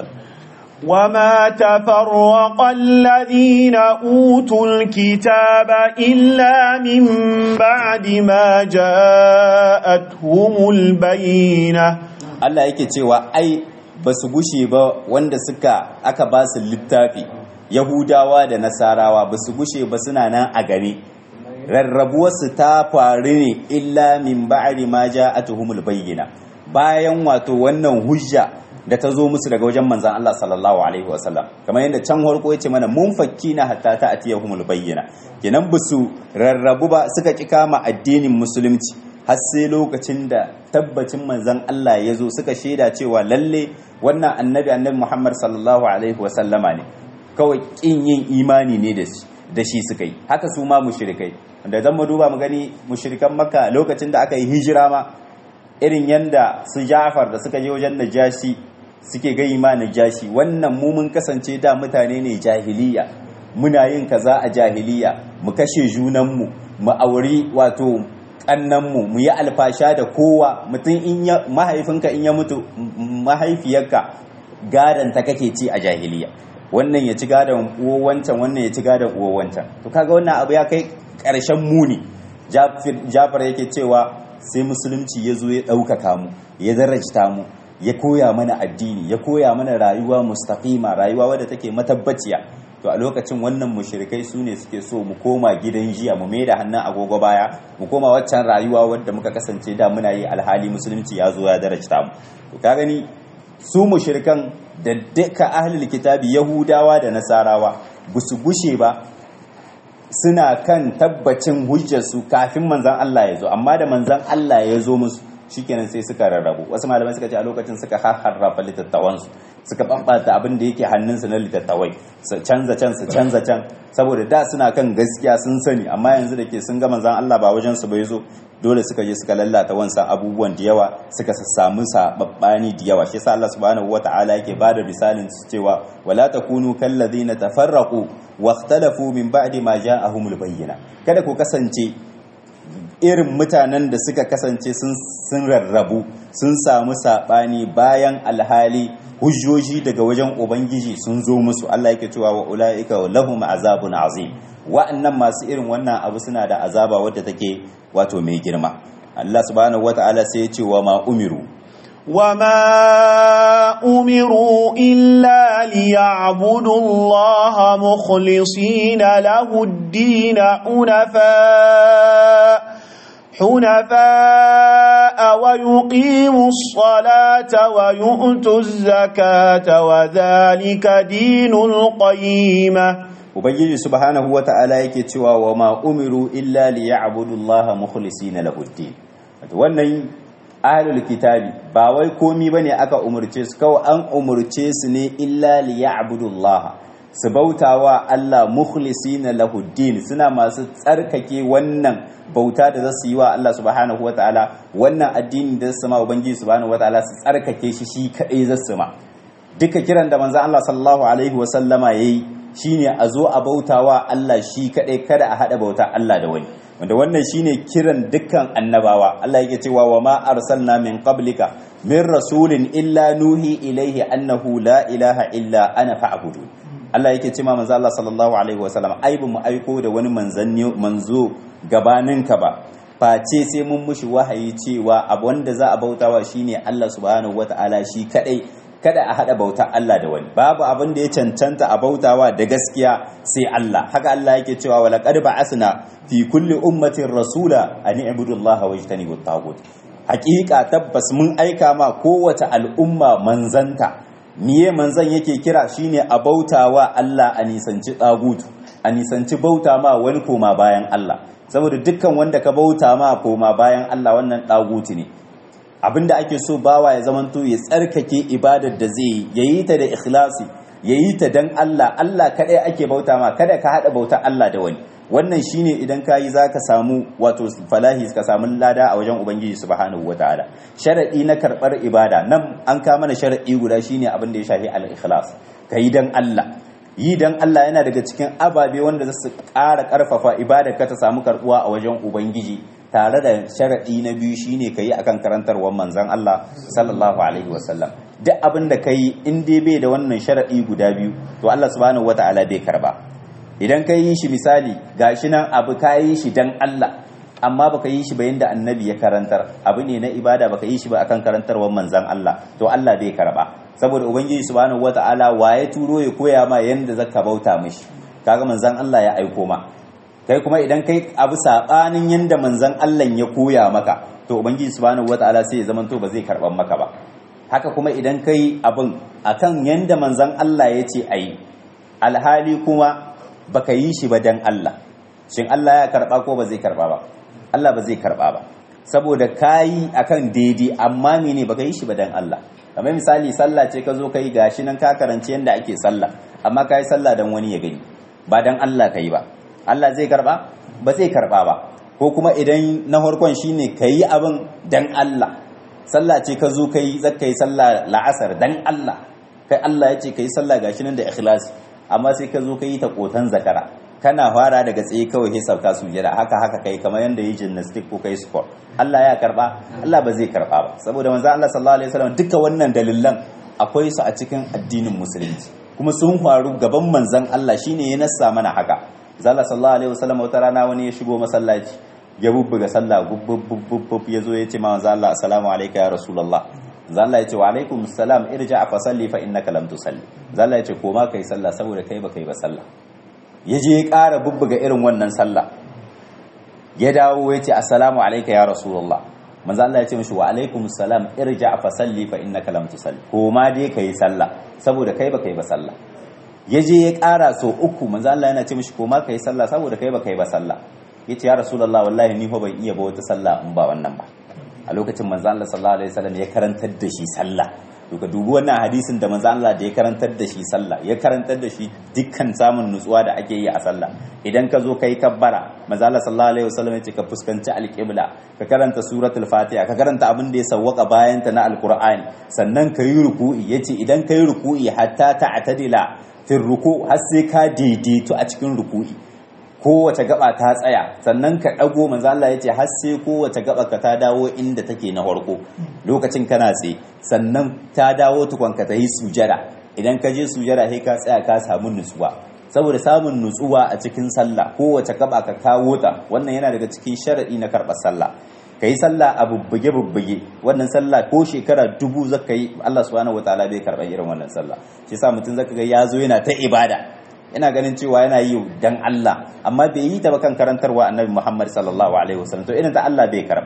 وما تفرق الذين أوتوا الكتاب إلا من بعد ما جاءتهم البينة. Allah yake cewa ai basu gushe ba wanda suka aka ba su littafi, Yahudawa da Nasarawa basu gushe ba suna nan a gare. Rarrabuwarsu ta faru ne illa min ba'di ma ja'atuhumul bayyina, bayan wato wannan hujja da ta zo musu daga wajen manzan Allah sallallahu alaihi wasallam, kamar yadda can harko ya ce mana mun fakki na hatta ta atiyahumul bayyana. Kenan ba su rarrabu ba, suka ki kama addinin musulunci har sai lokacin da tabbacin manzan Allah ya zo, suka shaida cewa lalle wannan annabi annabi Muhammad sallallahu alaihi wasallama ne, kawai kin yin imani ne da shi da shi suka yi. Haka su ma mushrikai, da zan mu duba mu gani mushrikan Makka lokacin da aka yi hijira ma, irin yanda su Ja'far da suka je wajen Najashi suke gai ma Najashi, wannan mu mun kasance da mutane ne jahiliya, muna yin kaza a jahiliya, mu kashe junanmu, mu auri wato kannanmu, mu yi alfasha da kowa. Mutum in ya mahaifinka in ya mutu, mahaifiyarka gadan ta kake ci a jahiliya, wannan ya ci gadan uwa wancan, wannan ya ci gadan uwa wancan. To kaga wannan abu ya kai karshen muni. Jafar yake cewa sai musulunci ya zo ya ɗaukaka mu, ya darajta mu, ya koya mana addini, ya koya mana rayuwa mustaqima, rayuwa wadda take matabbaciya. To a lokacin wannan mushrikai su ne suke so mu koma gidan jiya, mu mai da hannun agogo baya, mu koma waccan rayuwa wadda muka kasance da muna yi, alhali musulunci ya zo ya darajta mu. To ka gani su mushrikan da duka ahlul kitabi Yahudawa da Nasarawa ba su gushe ba suna kan tabbacin hujjarsu kafin manzan Allah ya zo, amma da manzan Allah ya zo musu shikenan sai suka rarrabu. Wasu malamai suka ce a lokacin suka harrafa littattawansu, suka bambata abin da yake hannunsu na littattawai, su canza can su canza can, saboda da suna kan gaskiya sun sani, amma yanzu da ke sun ga manzan Allah ba wajen su bai zo, dole suka je suka lallata wansan abubuwan da yawa, suka samu sababbani da yawa. Shi yasa Allah subhanahu wata'ala yake bada misalin su cewa wala takunu kallazina tafarraqu واختلفوا من بعد ما جاءهم البينة. kada ku kasance irin mutanen da suka kasance sun rarrabu, sun samu sabani bayan alhali hujjoji daga wajen ubangiji sun zo musu. Allah yake cewa wa ulaika lahum azabun azim, wa'annan masu irin wannan abu suna da azaba wadda take wato mai girma. Allah subhanahu wataala sai ya ce wa ma umiru وما أمروا إلا ليعبدوا الله مخلصين له الدين حنفاء حنفاء ويقيموا الصلاة ويؤتوا الزكاة وذلك دين القيمة. Ubangiji subhanahu wa ta'ala yake cewa wa ma umiru illa liya'budu Allah mukhlisina lahu ad-din. Wannan ahlul kitabi ba wai komi bane aka umurce su, kawai an umurce su ne illa liya'budullah, su bautawa Allah mukhlisina lahuddin, suna masu tsarkake wannan bauta da za su yi wa Allah subhanahu wataala, wannan addini da su ma ubangiji subhanahu wataala su tsarkake shi shi kadai za su ma. Duka kiran da manzon Allah sallallahu alaihi wasallama yayi shine a zo a bautawa Allah shi kadai, kada a hada bauta Allah da wani, wanda wannan shine kiran dukkan annabawa. Allah yake cewa wa ma arsalna min qablika min rasulin illa nuhi ilaihi annahu la ilaha illa ana fa'budun. Allah yake cewa manzo Allah sallallahu alaihi wasallam ai bu mu aiko da wani manzanni manzo gabaninka ba, face sai mun mushi wahayi cewa abu wanda za a bautawa shine Allah subhanahu wataala shi kadai, kada a hada bauta Allah da wani. Babu abin da ya cancanta a bautawa da gaskiya sai Allah. Haka Allah yake cewa wa laqad ba'asna fi kulli ummatin rasula an i'budullaha wajtanibut taghut. Hakika tabbas mun aika ma kowace al'umma manzanta. Miye manzan yake kira shine a bautawa Allah, a nisanci tagutu, a nisanci bauta ma wani koma bayan Allah, saboda dukkan wanda ka bauta ma koma bayan Allah wannan tagutu ne. Abinda ake so bawa ya zamanto ya tsarkake ibadar da zai yi, yayi ta da ikhlasi, yayi ta dan Allah. Allah kadai ake bauta ma, kada ka hada bauta Allah da wani. Wannan shine idan kayi zaka samu wato falahi, ka samu lada a wajen ubangiji subhanahu wataala. Sharadi na karbar ibada nan an ka mana sharadi guda shine abin da ya shafi al-ikhlas, kai dan Allah. Yi dan Allah yana daga cikin ababe wanda za su ƙara ƙarfafa ibadar ka ta samu karbuwa a wajen ubangiji, tare da sharadi na biyu shine kai akan karantarwar manzon Allah sallallahu alaihi wasallam. Duk abin da kai in dai bai da wannan sharadi guda biyu, to Allah subhanahu wataala bai karba. Idan ka yi shi misali gashi nan abu ka yi shi dan Allah, amma baka yi shi ba yanda annabi ya karantar, abu ne na ibada baka yi shi ba akan karantarwar manzon Allah, to Allah bai karba. Saboda ubangiji subhanahu wataala waye turo ya koya ma yanda zaka bauta mishi, kaga manzon Allah ya aiko ma. Kai kuma idan kai abu sabanin yanda manzon Allah ya koya maka, to ubangiji subhanahu wataala sai ya zamanto ba zai karban maka ba. Haka kuma idan kai abin akan yanda manzon Allah ya ce ayi, alhali kuma baka yi shi ba dan Allah, shin Allah ya karba ko ba zai karba ba? Allah ba zai karba ba, saboda kayi akan daidai amma mene baka yi shi ba dan Allah. Kamar misali sallah ce ka zo kai gashi nan ka karanci yanda ake sallah, amma kai sallah dan wani ya gani, ba dan Allah kai ba. Allah zai karba? Ba zai karba ba. Ko kuma idan na farkon shine kayi abin dan Allah, sallah ce ka zo kai zaka yi sallah la'asar dan Allah, kai Allah ya ce kai sallah gashi nan da ikhlasi, amma sai ka zo ka yi ta kotan zakara, kana fara daga tsaye kawai sai sauka sujada, haka haka kai kamar yanda yi gymnastic ko kai sport. Allah ya karba? Allah ba zai karba ba, saboda manzo Allah sallallahu alaihi wasallam duka wannan dalilan akwai su a cikin addinin musulunci, kuma sun faru gaban manzon Allah, shine ya nassa mana haka. Zalla sallallahu alaihi wasallam wata rana wani ya shigo masallaci, ya bubbuga sallah gubbub ya zo ya ce ma manzo Allah assalamu alayka ya rasulullah. Zalla ya ce wa alaikum assalam, irja fa salli fa innaka lam tusalli. Zalla ya ce koma kai sallah saboda kai ba kai ba sallah. Ya je ya ƙara bubbuga irin wannan sallah, ya dawo ya ce assalamu alayka ya rasulullah. Manzo Allah ya ce mishi wa alaikum assalam, irja fa salli fa innaka lam tusalli. Koma dai kai sallah saboda kai ba kai ba sallah. Ya je ya ƙara so uku, manzo Allah yana ce mishi koma kai sallah saboda kai ba kai ba sallah. Yace ya rasulullah wallahi ni fa ban iya ba wata sallah in ba wannan ba. A lokacin manzo Allah sallallahu alaihi wasallam ya karantar da shi sallah. To ka dubi wannan hadisin da manzo Allah da ya karantar da shi sallah, ya karantar da shi dukkan samun nutsuwa da ake yi a sallah. Idan ka zo kai kabbara, manzo Allah sallallahu alaihi wasallam ya ce ka fuskanci alqibla, ka karanta suratul fatiha, ka karanta abin da ya sawwaka bayan ta na alqur'ani, sannan ka yi ruku'i. Yace idan ka yi ruku'i hatta ta'tadila fi ruku', har sai ka daidaito a cikin ruku'i, kowace gaba ta tsaya, sannan ka dago. Manzo Allah yace har sai kowace gaba ka ta dawo inda take na farko, lokacin kana tsaye, sannan ta dawo tukun ka tayi sujada. Idan ka je sujada sai ka tsaya ka samu nutsuwa, saboda samun nutsuwa a cikin sallah kowace gaba ka kawo ta, wannan yana daga cikin sharadi na karɓar sallah. Kai sallah a bubbuge bubbuge, wannan sallah ko shekara dubu zaka yi, Allah subhanahu wataala bai karɓar irin wannan sallah. Shi yasa mutum zaka ga yazo yana ta ibada, ina ganin cewa yana yi dan Allah, amma bai yi ta ba kan karantarwa annabi Muhammad sallallahu alaihi wasallam, to irin ta Allah bai karba.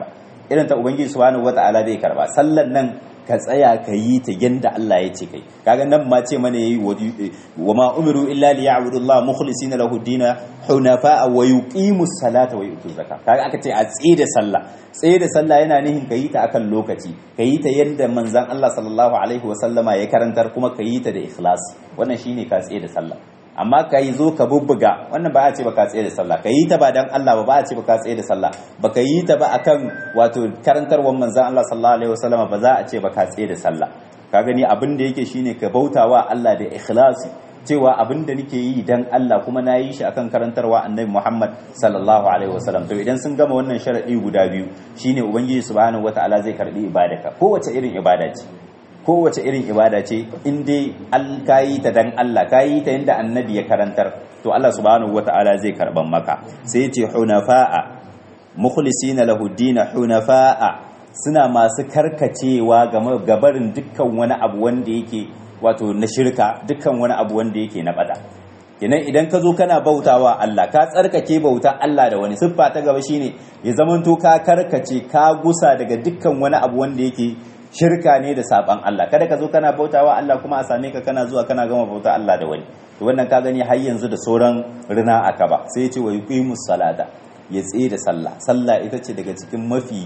irin ta ubangiji subhanahu wataala bai karba sallan nan ka tsaya ka yi ta yanda Allah ya ce kai kaga nan ma ce mana yayi wa ma umiru illa li ya'budu Allah mukhlisina lahu dina hunafa wa yuqimu salata wa yutu zakat kaga aka ce a tsaye da sallah tsaye da sallah yana nihin ka yi ta akan lokaci ka yi ta yanda manzon Allah sallallahu alaihi wa sallama ya karantar kuma ka yi ta da ikhlasi wannan shine ka tsaye da sallah amma ka yi zo ka bubbuga wannan ba a ce ba ka tsaye da sallah ka yi ta ba dan Allah ba ba a ce ba ka tsaye da sallah ba ka yi ta ba akan wato karantarwar manzon Allah sallallahu alaihi wasallam ba za a ce ba ka tsaye da sallah ka gani abin da yake shine ka bautawa Allah da ikhlasi cewa abin da nake yi dan Allah kuma na yi shi akan karantarwa annabi Muhammad sallallahu alaihi wasallam to idan sun gama wannan sharadi guda biyu shine ubangiji subhanahu wataala zai karbi ibadarka kowace irin ibada ce kowace irin ibada ce in dai al kayi ta dan Allah kayi ta yanda annabi ya karantar to Allah subhanahu wataala zai karban maka sai yace hunafa'a mukhlisina lahu din hunafa'a suna masu karkacewa ga gabarin dukkan wani abu wanda yake wato na shirka dukkan wani abu wanda yake na bada kenan idan ka zo kana bautawa Allah ka tsarkake bauta Allah da wani siffa ta gaba shine ya zamanto ka karkace ka gusa daga dukkan wani abu wanda yake shirka ne da saban Allah kada ka zo kana bautawa Allah kuma a same ka kana zuwa kana gama bauta Allah da wani to wannan ka gani har yanzu da sauran rina aka ba sai ya ce wa yuqimus salata ya tsaye da sallah sallah ita ce daga cikin mafi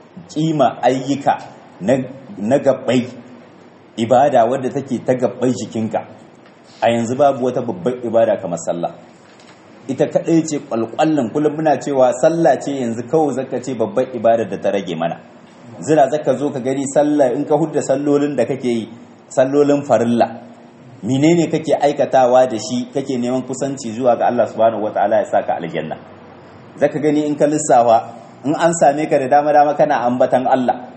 kima ayyuka na na gabbai ibada wadda take ta gabbai jikinka a yanzu babu wata babbar ibada kamar sallah ita kadai ce kwalkwallin kullum muna cewa sallah ce yanzu kawai zaka ce babbar ibada da ta rage mana zira zaka zo ka gani sallah in ka hudda sallolin da kake yi sallolin farilla menene kake aikatawa da shi kake neman kusanci zuwa ga Allah subhanahu wataala ya saka aljanna zaka gani in ka lissafa in an same ka da dama dama kana ambatan Allah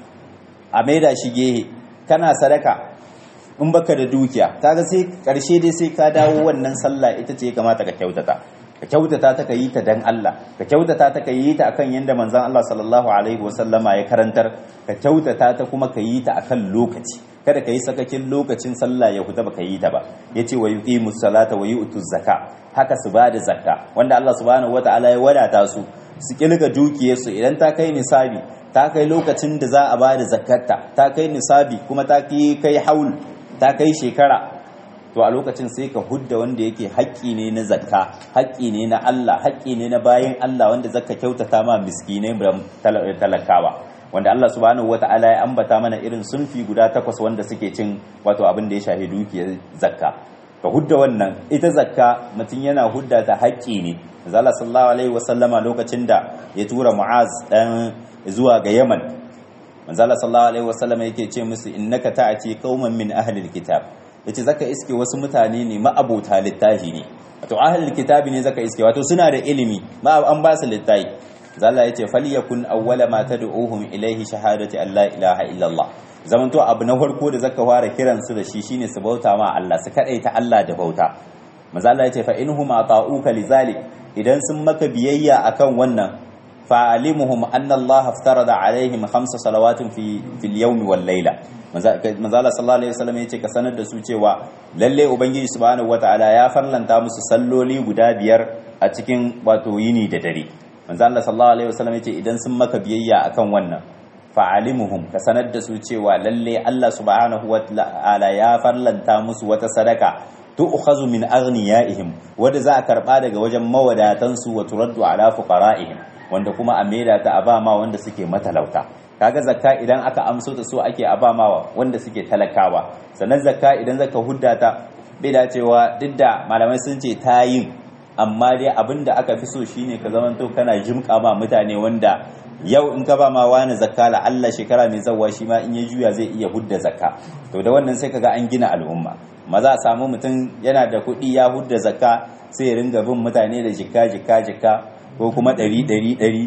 a maida shi gehe kana sadaka in baka da dukiya kaga sai karshe dai sai ka dawo wannan sallah ita ce ya kamata ka kyautata ka kyautata ta ka yi ta dan Allah ka kyautata ta ka yi ta akan yanda manzon Allah sallallahu alaihi wasallama ya karantar ka kyautata ta kuma ka yi ta akan lokaci kada ka yi sakakin lokacin sallah ya huta baka yi ta ba yace wa yuqimus salata wa yu'tuz zaka haka su bada zakka wanda Allah subhanahu wataala ya wadata su su kilga dukiyarsu idan ta kai nisabi ta kai lokacin da za a bada zakarta ta kai nisabi kuma ta kai haul ta kai shekara to a lokacin sai ka hudda wanda yake haƙƙi ne na zakka haƙƙi ne na Allah haƙƙi ne na bayan Allah wanda zakka kyautata ma miskinai da talakawa wanda Allah subhanahu wata'ala ya ambata mana irin sunfi guda takwas wanda suke cin wato abin da ya shafi dukiyar zakka ka hudda wannan ita zakka mutum yana hudda ta haƙƙi ne Allah sallallahu alaihi wasallama lokacin da ya tura Mu'az dan zuwa ga Yaman manzo Allah sallallahu alaihi wasallama yake ce musu innaka ta'ati qauman min ahli alkitab yace zaka iske wasu mutane ne ma'abota littafi ne wato ahlul kitabi ne zaka iske wato suna da ilimi ma an ba su littafi zalla yace falyakun awwala ma tad'uhum ilayhi shahadati an la ilaha illa Allah zaman to abu na farko da zaka fara kiran su da shi shine su bauta ma Allah su kadaita Allah da bauta manzo Allah yace fa inhum ata'uka lizalik idan sun maka biyayya akan wannan fa'alimuhum anna Allah aftarada alaihim khamsa salawatin fi fil yawmi wal layla manzo Allah sallallahu alaihi wasallam yace ka sanar da su cewa lalle ubangiji subhanahu wataala ya farlanta musu salloli guda biyar a cikin wato yini da dare manzo Allah sallallahu alaihi wasallam yace idan sun maka biyayya akan wannan fa'alimuhum ka sanar da su cewa lalle Allah subhanahu wataala ya farlanta musu wata sadaka tu'khazu min aghniyaihim wanda za a karba daga wajen mawadatan su wa turaddu ala fuqara'ihim wanda kuma a maida ta abama wanda suke matalauta kaga zakka idan aka amso ta so ake abamawa wanda suke talakawa sannan zakka idan zaka hudda ta bai dacewa duk da malamai sun ce ta yin amma dai abinda aka fi so shine ka zamanto kana jimka ma mutane wanda yau in ka ba ma wani zakka la Allah shekara mai zawwa shi ma in ya juya zai iya hudda zakka to da wannan sai kaga an gina al'umma maza a samu mutum yana da kuɗi ya hudda zakka sai ya ringa bin mutane da jikka jikka jikka ko kuma ɗari ɗari ɗari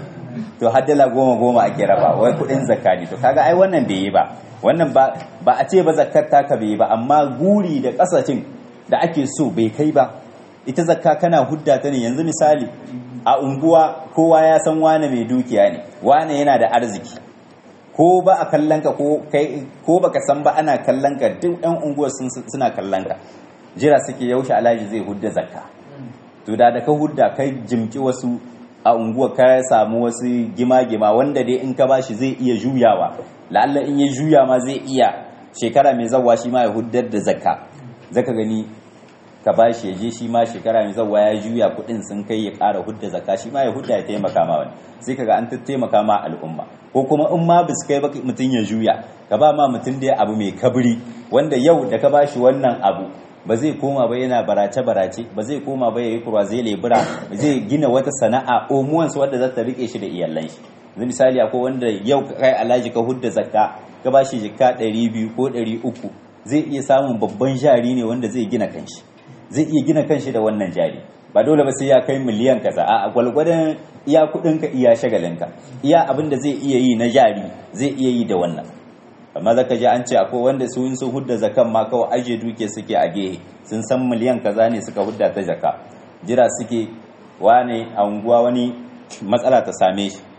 to haddala goma goma ake raba wai kuɗin zakka ne to kaga ai wannan bai yi ba wannan ba ba a ce ba zakkar taka bai yi ba amma guri da kasashen da ake so bai kai ba ita zakka kana hudda ta ne yanzu misali a unguwa kowa ya san wane mai dukiya ne wane yana da arziki ko ba a kallon ka ko kai ko baka san ba ana kallon ka duk ɗan unguwar suna kallon ka jira suke yaushe alhaji zai hudda zakka to da da ka hudda kai jimki wasu a unguwa ka samu wasu gima-gima wanda dai in ka bashi zai iya juyawa, la'alla in ya juya ma zai iya shekara mai zawa shi ma ya huddar da zakka, zaka gani ka bashi ya je shi ma shekara mai zawa ya juya kudin sun kai ya ƙara hudda zakka shi ma ya hudda ya taimaka ma wani, sai kaga an taimaka ma al'umma. Ko kuma in ma bis kai ba mutum ya juya, ka ba ma mutum da abu mai kabri wanda yau da ka bashi wannan abu ba zai koma ba yana barace-barace, ba zai koma ba ya yi kurwa zai lebura, ba zai gina wata sana'a omuwansu wadda za ta rike shi da iyalan shi. Yanzu misali akwai wanda yau kai alhaji ka hudda zakka ka ba shi jikka ɗari biyu ko ɗari uku, zai iya samun babban jari ne wanda zai gina kanshi, zai iya gina kanshi da wannan jari. Ba dole ba sai ya kai miliyan kaza, a gwalgwadon iya kuɗinka iya shagalinka, iya abin da zai iya yi na jari zai iya yi da wannan. amma zaka ji an ce akwai wanda su sun hudda zakan ma kawai aje duke suke a gehe, sun san miliyan kaza ne suka hudda ta zaka, jira suke wane a unguwa wani matsala ta same shi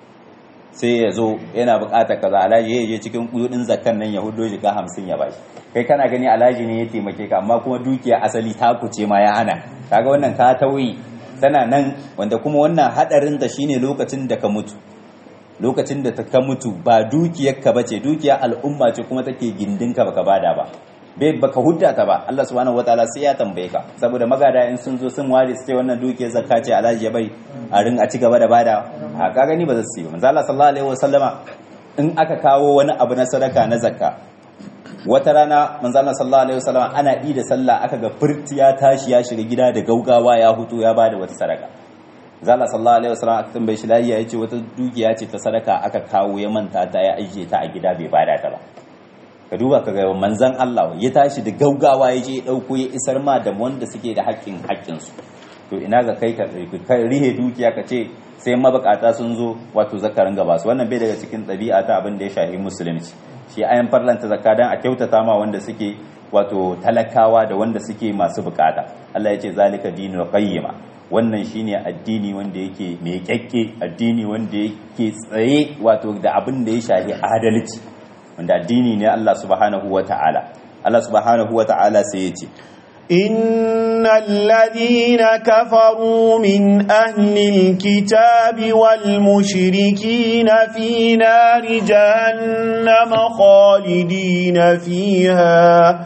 sai ya zo yana bukatar kaza, alhaji ya je cikin kudin zakan nan ya huddo jika hamsin ya bashi. Kai kana gani alhaji ne ya taimake ka, amma kuma dukiya asali ta kuce ma ya hana, kaga wannan ka tauyi tana nan, wanda kuma wannan hadarin da shine lokacin da ka mutu lokacin da ka mutu ba dukiyarka bace, dukiya al'umma ce kuma take gindinka baka bada ba, bai baka hudda ta ba, Allah subhanahu wataala sai ya tambaye ka. Saboda magada in sun zo sun ware su ce wannan dukiyar zakka ce alhaji ya bai a rin a ci gaba da bada, a ka gani ba za su yi ba. Manzo Allah sallallahu alaihi wasallama in aka kawo wani abu na sadaka na zakka, wata rana manzo Allah sallallahu alaihi wasallama ana yi da sallah aka ga furti ya tashi ya shiga gida da gaugawa ya hutu ya bada wata sadaka. Zalla sallallahu alaihi wasallam aka tambaye shi lafiya yace wata dukiya ce ta sadaka aka kawo ya manta ta ya ajiye ta a gida bai bada ta ba. Ka duba ka ga manzon Allah ya tashi da gaugawa ya je ya dauko ya isar ma da wanda suke da haƙƙin haƙƙin su. To ina ga kai ka rihe dukiya ka ce sai mabukata sun zo wato zakarin gaba su, wannan bai daga cikin ɗabi'a ta abin da ya shafi musulunci. Shi ayan farlanta zakka dan a kyautata ma wanda suke wato talakawa da wanda suke masu bukata. Allah ya ce zalika dinul qayyima, wannan shine addini wanda yake mai kyakke, addini wanda yake tsaye wato da abin da ya shafi adalci, wanda addini ne Allah subhanahu wata'ala. Allah subhanahu wata'ala sai ya ce innal ladhina kafaru min ahli alkitabi wal mushrikina fi nari jahannama khalidina fiha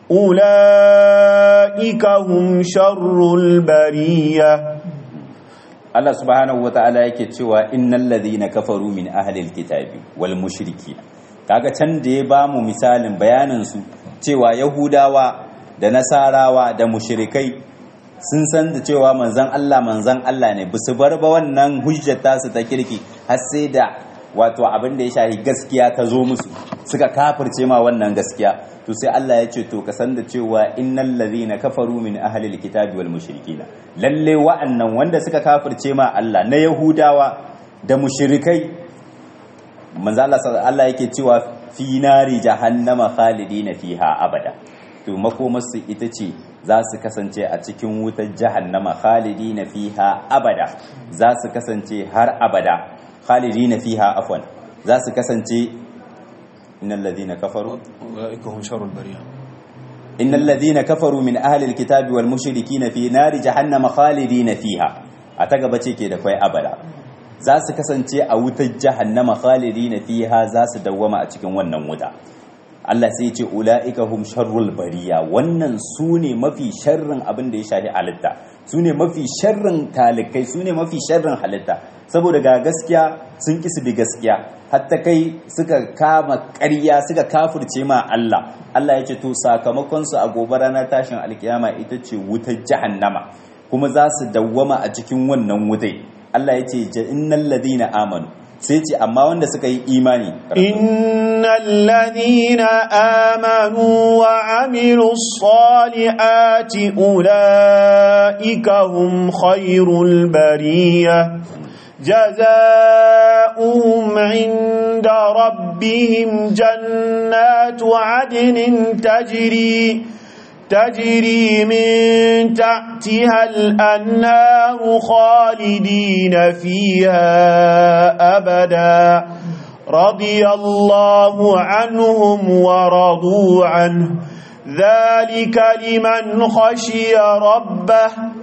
ulaika hum sharrul bariyah. Allah subhanahu wata'ala yake cewa innal ladhina kafaru min ahli alkitabi wal mushrikina. Kaga can da ya bamu misalin bayanin su cewa yahudawa da nasarawa da mushrikai sun san da cewa manzon Allah manzon Allah ne, bisu bar ba wannan hujjata su ta kirki har sai da wato abin da ya shahi gaskiya ta zo musu suka kafirce ma wannan gaskiya. To sai Allah ya ce to ka san da cewa innal ladhina kafaru min ahli alkitabi wal mushrikina, lalle wa'annan wanda suka kafirce ma Allah na yahudawa da mushrikai, manzo Allah Allah yake cewa fi nari jahannama khalidina fiha abada. To makomarsu ita ce za su kasance a cikin wutar jahannama khalidina fiha abada, za su kasance har abada. khalidina fiha afwan, za su kasance innal ladhina kafaru ulaika hum sharrul bariyah innal ladhina kafaru min ahli alkitabi wal mushrikina fi nari jahannama khalidina fiha. A ta gaba ce ke da kai abada, za su kasance a wutar jahannama khalidina fiha, za su dawwama a cikin wannan wuta. Allah sai ce ula'ika hum sharrul bariya, wannan su ne mafi sharrin abin da ya shafi halitta, su ne mafi sharrin talikai, su ne mafi sharrin halitta. Saboda ga gaskiya sun kisi bi gaskiya, hatta kai suka kama ƙarya suka kafirce ma Allah. Allah ya ce to sakamakonsu a gobe ranar tashin alkiyama ita ce wutar jahannama, kuma za su dawwama a cikin wannan wutai. Allah ya ce innal ladina amanu, sai ce amma wanda suka yi imani, innal ladina amanu wa amilus salihati ulaika hum khairul bariyah jazaohum inda rabbihim jannatu adnin tajri تجري من تحتها الأنهار خالدين فيها أبدا رضي الله عنهم ورضوا عنه ذلك لمن خشي ربه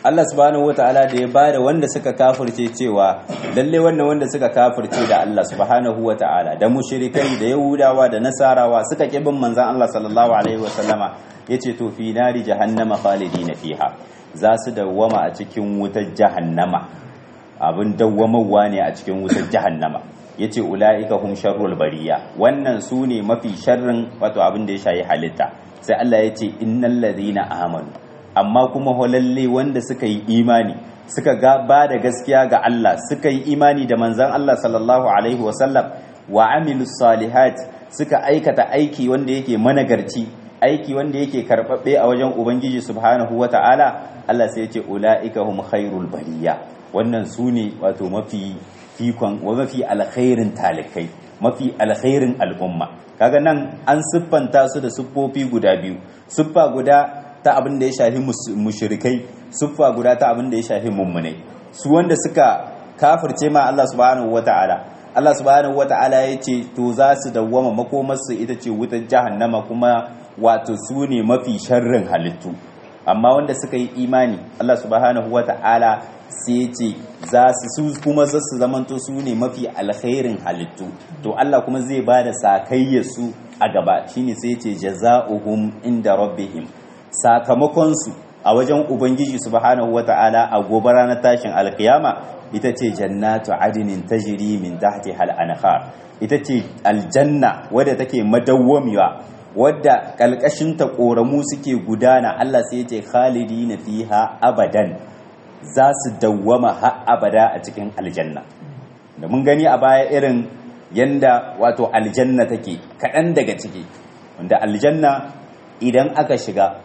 Allah subhanahu wataala da ya bada wanda suka kafirce cewa lalle wannan wanda suka kafirce da Allah subhanahu wataala da mushrikai da yahudawa da nasarawa suka kibin manzon Allah sallallahu alaihi wasallama yace to fi nari jahannama khalidina fiha za su dawwama a cikin wutar jahannama abin dawwamawa ne a cikin wutar jahannama yace ulaika hum sharrul bariya wannan su ne mafi sharrin wato abin da ya shayi halitta sai Allah yace innal ladina amanu amma kuma holalle wanda suka yi imani suka ba da gaskiya ga Allah suka yi imani da manzan Allah sallallahu alaihi wasallam wa amilus salihat suka aikata aiki wanda yake managarci aiki wanda yake karbabbe a wajen ubangiji subhanahu wata'ala Allah sai ya ce ulaika hum khairul bariya wannan sune wato mafi fikon wa mafi alkhairin talikai mafi alkhairin al'umma kaga nan an siffanta su da siffofi guda biyu siffa guda ta abin da ya shafi mushrikai siffa guda ta abin da ya shafi mummunai su wanda suka kafirce ma Allah subhanahu wata'ala Allah subhanahu wata'ala ya ce to za su dawwama makomarsu ita ce wutar jahannama kuma wato su ne mafi sharrin halittu amma wanda suka yi imani Allah subhanahu wata'ala sai ya ce za su su kuma za su zamanto su ne mafi alkhairin halittu to Allah kuma zai ba da sakayyar su a gaba shine sai ya ce jaza'uhum inda rabbihim sakamakonsu a wajen ubangiji subhanahu wata'ala a gobe ranar tashin alkiyama ita ce jannatu adinin tajri min tahtiha al-anhar ita ce aljanna wadda take madawwamiwa wadda kalkashin ta koramu suke gudana Allah sai ya ce khalidina fiha abadan za su dawwama har abada a cikin aljanna da mun gani a baya irin yanda wato aljanna take kaɗan daga ciki wanda aljanna idan aka shiga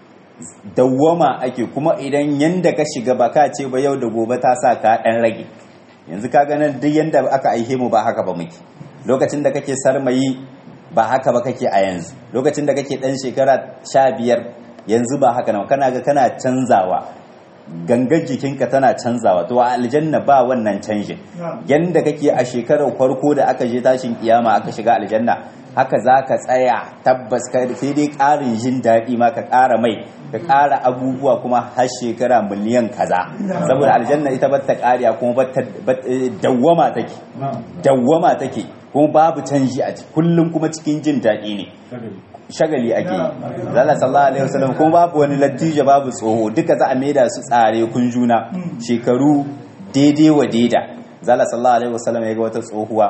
dawwama ake kuma idan yanda ka shiga ba ka ce ba yau da gobe ta sa ka ɗan rage yanzu ka ganin duk yanda aka aihe mu ba haka ba muke lokacin da kake sarmayi ba haka ba kake a yanzu lokacin da kake ɗan shekara sha biyar yanzu ba haka nan kana ga kana canzawa gangar jikinka tana canzawa to a aljanna ba wannan canjin yanda kake a shekarar farko da aka je tashin kiyama aka shiga aljanna haka za ka tsaya tabbas sai dai ƙarin jin daɗi ma ka ƙara mai ka ƙara abubuwa kuma har shekara miliyan kaza saboda aljanna ita ba ta ƙariya kuma ba ta dawwama take dawwama take kuma babu canji a kullum kuma cikin jin daɗi ne shagali ake yi zala sallallahu alaihi wasallam kuma babu wani lattijo babu tsoho duka za a maida su tsare kun juna shekaru daidai wa daida zala sallallahu alaihi wasallam ya ga wata tsohuwa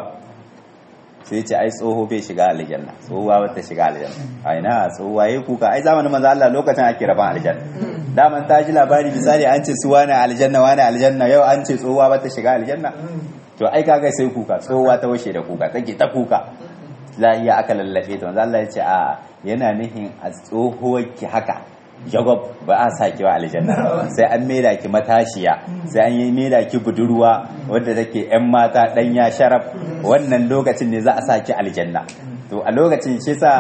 sai ce ai tsoho bai shiga aljanna tsohuwa bata shiga aljanna ai na tsohuwa yayi kuka ai zamanin manzo Allah lokacin ake raban aljanna daman ta ji labari misali an ce su wani aljanna wani aljanna yau an ce tsohuwa bata shiga aljanna to ai kaga sai kuka tsohuwa ta washe da kuka take ta kuka lahiya aka lallafe ta manzo Allah ya ce a yana nihin a tsohuwar ki haka jagob ba a saki wa aljanna sai an maida ki matashiya sai an yi maida ki budurwa wadda take yan mata danya sharaf wannan lokacin ne za a saki aljanna to a lokacin shi sa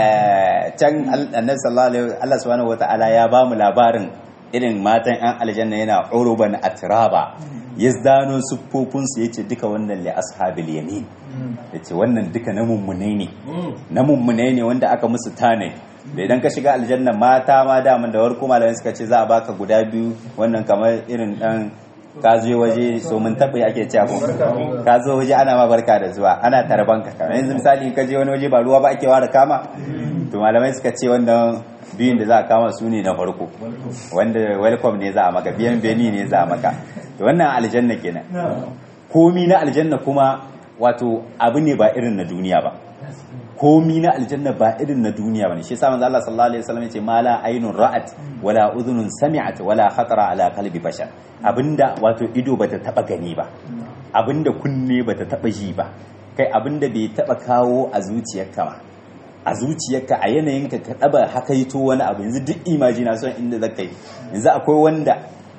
can annabi sallallahu alaihi Allah subhanahu wataala ya ba mu labarin irin matan yan aljanna yana uruban atraba yazdano suffofin su yace duka wannan li ashabil yamin yace wannan duka na mummune ne na mummune ne wanda aka musu tane da idan ka shiga aljanna mata ma daman da warko malamai suka ce za a baka guda biyu wannan kamar irin dan ka zo waje so mun tabbai ake cewa ko ka zo waje ana ma barka da zuwa ana tarban ka kamar yanzu misali ka je wani waje ba ruwa ba ake ware kama to malamai suka ce wannan biyun da za a kama su ne na farko wanda welcome ne za a maka biyan beni ne za a maka to wannan aljanna kenan komi na aljanna kuma wato abu ne ba irin na duniya ba komi na aljanna ba irin na duniya bane shi yasa manzo Allah sallallahu alaihi wasallam yace mala aynun ra'at wala udhunun sami'at wala khatara ala qalbi bashar abinda wato ido bata taba gani ba abinda kunne bata taba ji ba kai abinda bai taba kawo a zuciyarka ba a zuciyarka a yanayinka ka taba hakaito wani abu yanzu duk imagination inda zaka yi yanzu akwai wanda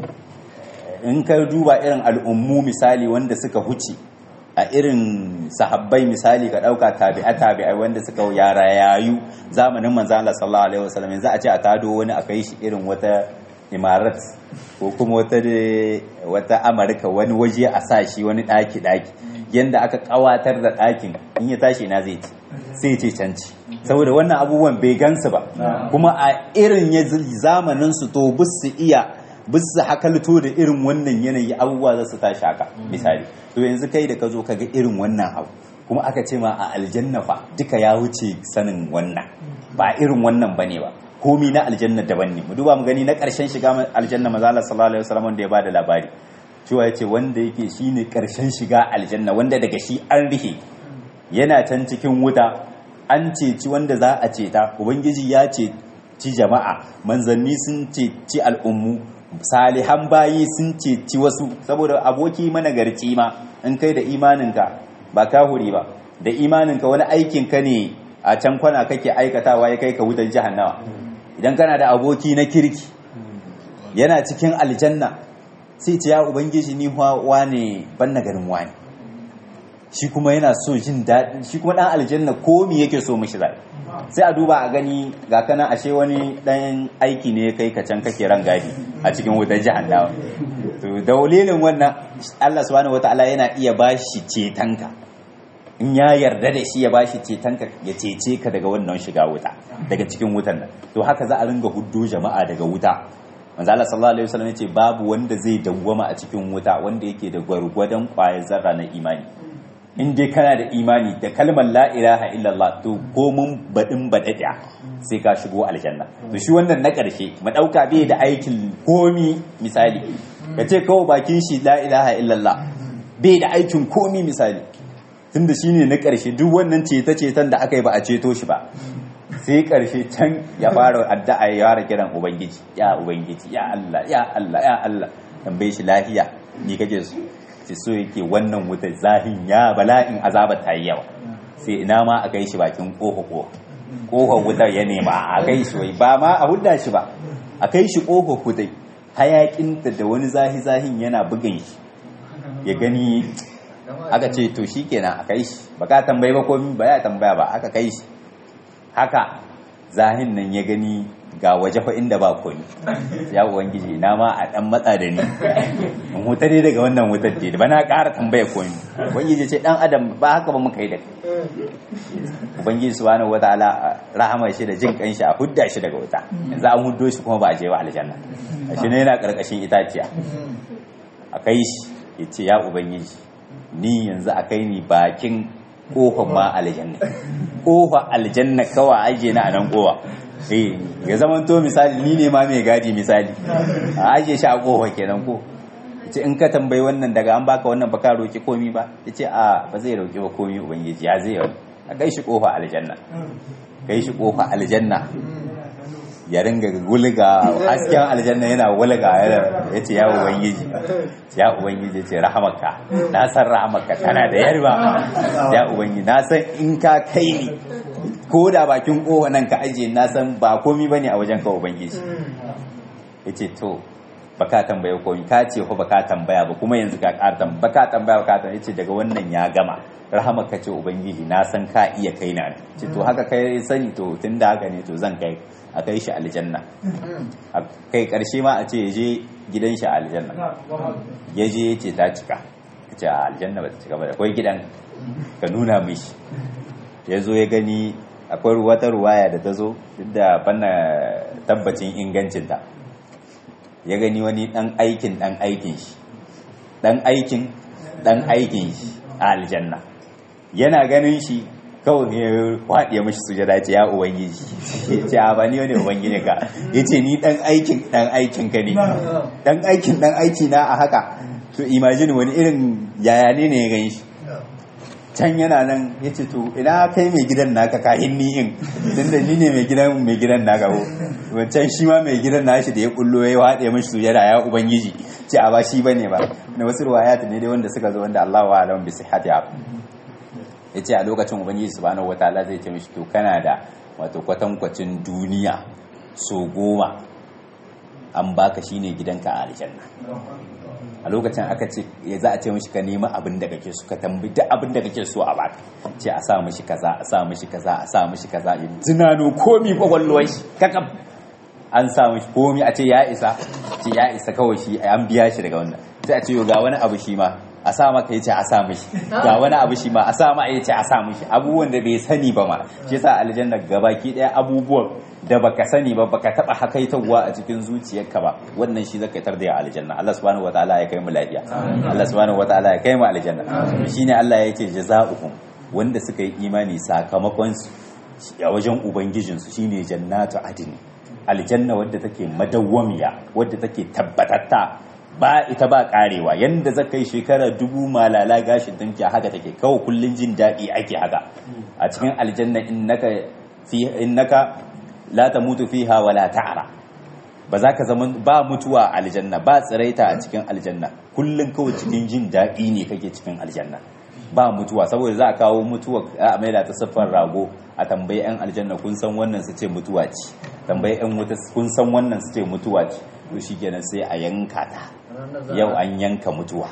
in ka duba irin al'ummu misali wanda suka huce a irin sahabbai misali ka dauka tabi'a tabi'ai wanda suka yara yayu zamanin manzo Allah sallallahu alaihi wasallam yanzu a ce a tado wani a kai shi irin wata imarat ko kuma wata wata Amurka wani waje a sa shi wani daki daki yanda aka kawatar da dakin in ya tashi na zai ci sai ya ce canci saboda wannan abubuwan bai gansu ba kuma a irin zamanin su to bus su iya bisa hakalto da irin wannan yanayi abubuwa za su tashi haka misali to yanzu kai da ka zo ka ga irin wannan abu kuma aka ce ma a aljanna fa duka ya wuce sanin wannan ba irin wannan bane ba komi na aljanna daban ne mu duba mu gani na ƙarshen shiga aljanna manzo Allah sallallahu alaihi wasallam wanda ya bada labari cewa yace wanda yake shine ƙarshen shiga aljanna wanda daga shi an rihe yana can cikin wuta an ceci wanda za a ceta ubangiji ya ceci jama'a manzanni sun ceci al'ummu salihan bayi sun ceci wasu saboda aboki managarci ma in kai da imaninka ba kahuri ba da imaninka wani aikinka ne a can kwana kake aikatawa ya kai ka wutar jahannama idan kana da aboki na kirki yana cikin aljanna sai ce ya ubangiji ni wane ban na garin wani shi kuma yana so jin daɗi shi kuma ɗan aljanna ko me yake so mishi zai sai a duba a gani ga kana ashe wani ɗan aiki ne kai ka can kake rangadi a cikin wutar jahannama to dalilin wannan Allah subhanahu wataala yana iya bashi cetonka in ya yarda da shi ya bashi cetonka ya cece ka daga wannan shiga wuta daga cikin wutan nan to haka za a ringa huddo jama'a daga wuta manzo Allah sallallahu alaihi wasallam yace babu wanda zai dawwama a cikin wuta wanda yake da gwargwadon kwayar zarra na imani in dai kana da imani da kalmar la ilaha illallah to komun badin badadiya sai ka shigo aljanna to shi wannan na karshe mu dauka bai da aikin komi misali kace kawai bakin shi la ilaha illallah bai da aikin komi misali tunda shine na karshe duk wannan ceta-cetan da aka yi ba a ceto shi ba sai karshe can ya fara addu'a ya fara kiran ubangiji ya ubangiji ya Allah ya Allah ya Allah tambaye shi lafiya ni kake so sai so yake wannan wuta zahin ya bala'in azaba ta yi yawa sai ina ma a kai shi bakin kofa kofa kofar wutar ya nema a kai shi wai ba ma a hudda shi ba a kai shi kofar wutai hayakin da wani zahi zahin yana bugun shi ya gani aka ce to shikenan a kai shi baka tambaye ba komai ba ya tambaya ba aka kai shi haka zahin nan ya gani ga waje fa inda ba komi ya ubangiji na ma a dan matsa da ni in huta dai daga wannan wutar ce ba na ƙara tambaya komi ubangiji ce dan adam ba haka ba muka yi da ubangiji subhanahu wataala rahama shi da jin kanshi a hudda shi daga wuta yanzu an huddo shi kuma ba a je ba aljanna shi ne yana karkashin itaciya a kai shi ya ce ya ubangiji ni yanzu a kai ni bakin kofar ma aljanna kofar aljanna kawai aje na a nan kowa eh ya zaman to misali ni ne ma mai gadi misali a aje shi a kofa kenan ko yace in ka tambayi wannan daga an baka wannan baka roki komi ba yace a ba zai roki ba komi ubangiji ya zai a kai shi kofa aljanna kai shi kofa aljanna ya ringa gulga hasken aljanna yana wulga ya ce ya ubangiji ya ubangiji ce rahamaka na san rahamaka tana da yarba ya ubangiji na san in ka kai ni ko da bakin kowa nan ka ajiye na san ba komi bane a wajen ka ubangiji yace to baka tambaya komi ka ce ko baka tambaya ba kuma yanzu ka kartan baka tambaya baka tambaya yace daga wannan ya gama rahamaka ce ubangiji na san ka iya kai na ce to haka kai sani to tunda haka ne to zan kai a kai shi aljanna a kai karshe ma a ce ya je gidan shi aljanna ya je ya ce ta cika ka ce a aljanna ba ta cika ba da akwai gidan ka nuna mishi ya zo ya gani akwai wata ruwaya da ta zo duk da banna tabbacin ingancinta ya gani wani dan aikin dan aikin shi dan aikin dan aikin shi a aljanna yana ganin shi kawai ne waɗe mashi sujada ce ya ubangiji ya ce a ba ni wani ubangiji ka ya ce ni ɗan aikin ɗan aikin ka ne ɗan aikin ɗan aiki na a haka to imagine wani irin yaya ne ne ya gani shi can yana nan ya ce to ina kai mai gidan naka kahin ni in tun da ni ne mai gidan mai gidan naka ko wancan shi ma mai gidan nashi da ya kullo ya waɗe mashi sujada ya ubangiji ce a ba shi bane ba na wasu ruwayat ne dai wanda suka zo wanda Allahu a'lam bi sihhati ya ce a lokacin ubangiji subhanahu wataala zai ce mishi to kana da wato kwatankwacin duniya so goma an baka shine gidanka a aljanna a lokacin aka ce ya za a ce mishi ka nema abin da kake so ka tambayi duk abin da kake so a baka ce a sa mishi kaza a sa mishi kaza a sa mishi kaza ya tunano komi kwakwalwar shi kakam an sa mishi komi a ce ya isa ce ya isa kawai shi an biya shi daga wannan sai a ce ga wani abu shi ma a sa maka yace a sa mishi ga wani abu shi ma a sa ma yace a sa mishi abubuwan da bai sani ba ma shi yasa aljanna gabaki daya abubuwan da baka sani ba baka taba hakaitawa a cikin zuciyarka ba wannan shi zaka tar da aljanna Allah subhanahu wataala ya kai mu lafiya Allah subhanahu wataala ya kai mu aljanna shine Allah yace jazaohum wanda suka yi imani sakamakon su a wajen ubangijinsu shine jannatu adin aljanna wadda take madawwamiya wadda take tabbatatta ba ita ba karewa yanda zaka yi shekara dubu malala gashin tanki haka take kawai kullun jin dadi ake haka a cikin aljanna innaka fi innaka la tamutu fiha wala ta'ra ba za ka zama ba mutuwa a aljanna ba tsiraita a cikin aljanna kullun kawai cikin jin dadi ne kake cikin aljanna ba mutuwa saboda za a kawo mutuwa a maida ta siffar rago a tambayi yan aljanna kun san wannan su ce mutuwa ce tambayi yan wuta kun san wannan su ce mutuwa ce to shikenan sai a yanka ta yau an yanka mutuwa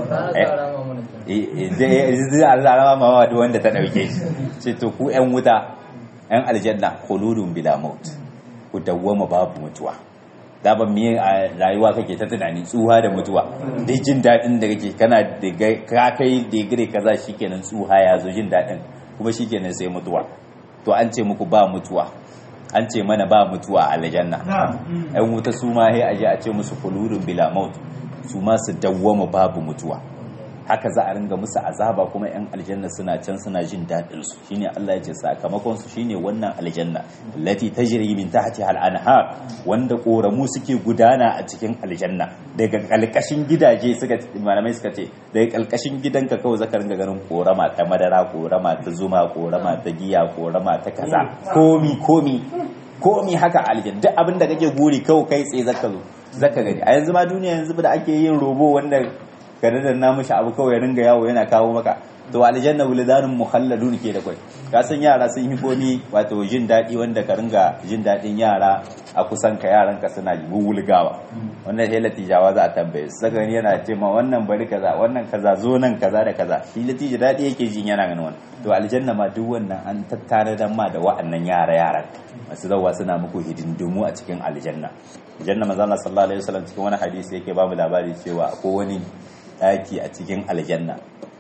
zai alama mawa da wanda ta dauke shi ce to ku yan wuta yan aljanna khuludun bila maut ku dawwama babu mutuwa da ban miye a rayuwa kake ta tunani tsuha da mutuwa dai jin dadin da kake kana da ka kai digiri kaza shikenan tsuha ya zo jin dadin kuma shikenan sai mutuwa to an ce muku ba mutuwa an ce mana ba mutuwa a aljanna ɗan wuta su ma sai aje a ce musu khuludun bila maut su ma su dawwama babu mutuwa haka za a ringa musu azaba kuma yan aljanna suna can suna jin daɗin su shine Allah ya ce sakamakon su shine wannan aljanna lati tajri min tahtiha al-anhar wanda koramu suke gudana a cikin aljanna daga kalkashin gidaje suka malamai suka ce daga kalkashin gidanka kawai zaka ringa ganin korama ta madara korama ta zuma korama ta giya korama ta kaza komi komi komi haka aljanna duk abin da kake guri kawai kai tsaye zaka zo zaka gani a yanzu ma duniya yanzu da ake yin robo wanda kada da na mishi abu kawai ringa yawo yana kawo maka to aljanna wuldanun mukhalladun ke da kai ka san yara sun yi komi wato jin dadi wanda ka ringa jin dadin yara a kusan ka yaran ka suna wulgawa wannan sai latijawa za a tambaye su saka yana ce ma wannan bari kaza wannan kaza zo nan kaza da kaza shi latija dadi yake jin yana ganin wannan to aljanna ma duk wannan an tattare dan ma da wa'annan yara yaran masu zawa suna muku hidindimu a cikin aljanna aljanna manzo Allah sallallahu alaihi wasallam cikin wani hadisi yake ba mu labari cewa akwai wani daki a cikin aljanna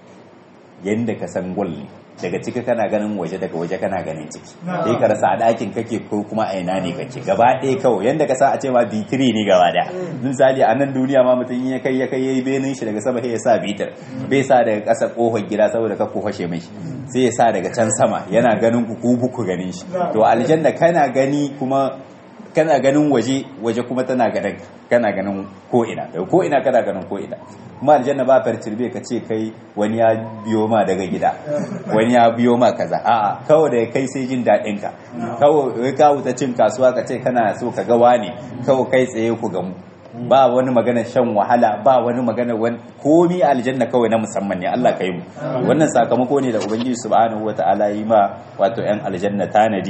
yanda ka san gol ne daga ciki kana ganin waje daga waje kana ganin ciki dai ka rasa a dakin kake ko kuma a ina ne kake gaba ɗaya kawai yanda ka sa a ce ma bitiri ne gaba da misali a nan duniya ma mutum ya kai ya kai yayi benin shi daga sama sai ya sa bitir bai sa daga ƙasa kofar gida saboda ka kofashe mai sai ya sa daga can sama yana ganin ku ku buku ganin shi to aljanna kana gani kuma kana ganin waje waje kuma tana ganin kana ganin ko ina ko ina kana ganin ko ina kuma aljanna ba fartirbe ka ce kai wani ya biyo ma daga gida wani ya biyo ma kaza a'a kawai da kai sai jin dadin ka kawai ka wuta cin kasuwa ka ce kana so ka ga wani kawai kai tsaye ku gamu ba wani magana shan wahala ba wani magana wani komi aljanna kawai na musamman ne Allah ka yi mu wannan sakamako ne da ubangiji subhanahu wataala yi ma wato yan aljanna tanadi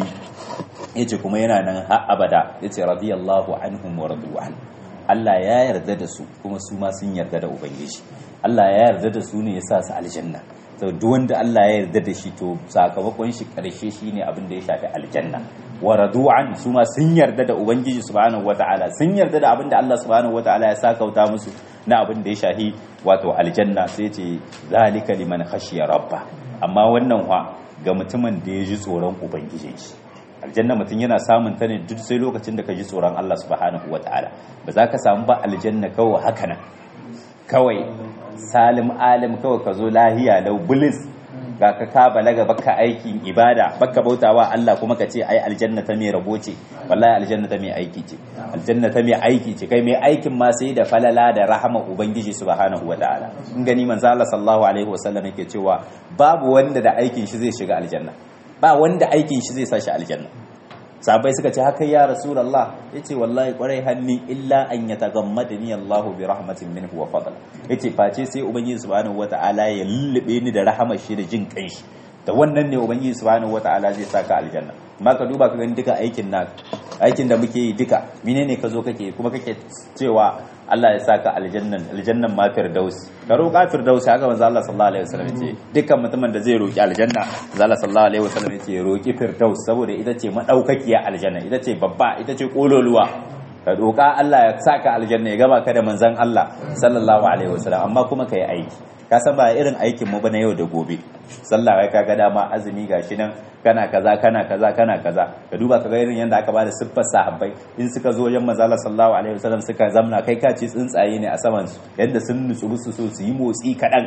yace kuma yana nan har abada yace radiyallahu anhum wa radu an Allah ya yarda da su kuma su ma sun yarda da ubangiji Allah ya yarda da su ne yasa su aljanna to duk wanda Allah ya yarda da shi to sakamakon shi karshe shine abin da ya shafi aljanna wa radu an su ma sun yarda da ubangiji subhanahu wataala sun yarda da abin da Allah subhanahu wataala ya sakauta musu na abin da ya shafi wato aljanna sai ce zalika liman khashiya rabba amma wannan fa ga mutumin da ya ji tsoron ubangiji aljanna mutum yana samun ta ne duk sai lokacin da ka ji tsoron Allah subhanahu wataala ba za ka samu ba aljanna kawai haka nan kawai salim alim kawai ka zo lahiya lau bulis ga ka ka balaga baka aikin ibada baka bautawa Allah kuma ka ce ai aljanna ta mai rabo ce wallahi aljanna ta mai aiki ce aljanna ta mai aiki ce kai mai aikin ma sai da falala da rahama ubangiji subhanahu wataala in gani manzo Allah sallallahu alaihi wasallam yake cewa babu wanda da aikin shi zai shiga aljanna ba wanda aikin shi zai sa shi aljanna sahabbai suka ce haka ya rasulullah yace wallahi kwarai hanni illa an yatagammadani Allahu bi rahmatin minhu wa fadl yace face sai ubangiji subhanahu wataala ya lullube ni da rahamar shi da jin kai shi da wannan ne ubangiji subhanahu wataala zai saka aljanna amma ka duba ka gani duka aikin na aikin da muke yi duka menene ka zo kake kuma kake cewa Allah ya saka aljannan aljannan ma firdaus ka roƙa firdaus haka manzo Allah sallallahu alaihi wasallam yace dukkan mutumin da zai roƙi aljanna manzo Allah sallallahu alaihi wasallam yace roƙi firdaus saboda ita ce madaukakiya aljanna ita ce babba ita ce kololuwa ka roƙa Allah ya saka aljanna ya gaba ka da manzon Allah sallallahu alaihi wasallam amma kuma kai aiki ka san ba irin aikin mu bane yau da gobe sallah kai kaga dama azumi gashi nan kana kaza kana kaza kana kaza ka duba kaga irin yanda aka bada siffar sahabbai in suka zo wajen manzo Allah sallallahu alaihi wasallam suka zamna kai ka ce tsuntsaye ne a saman su yanda sun nutsu su so su yi motsi kadan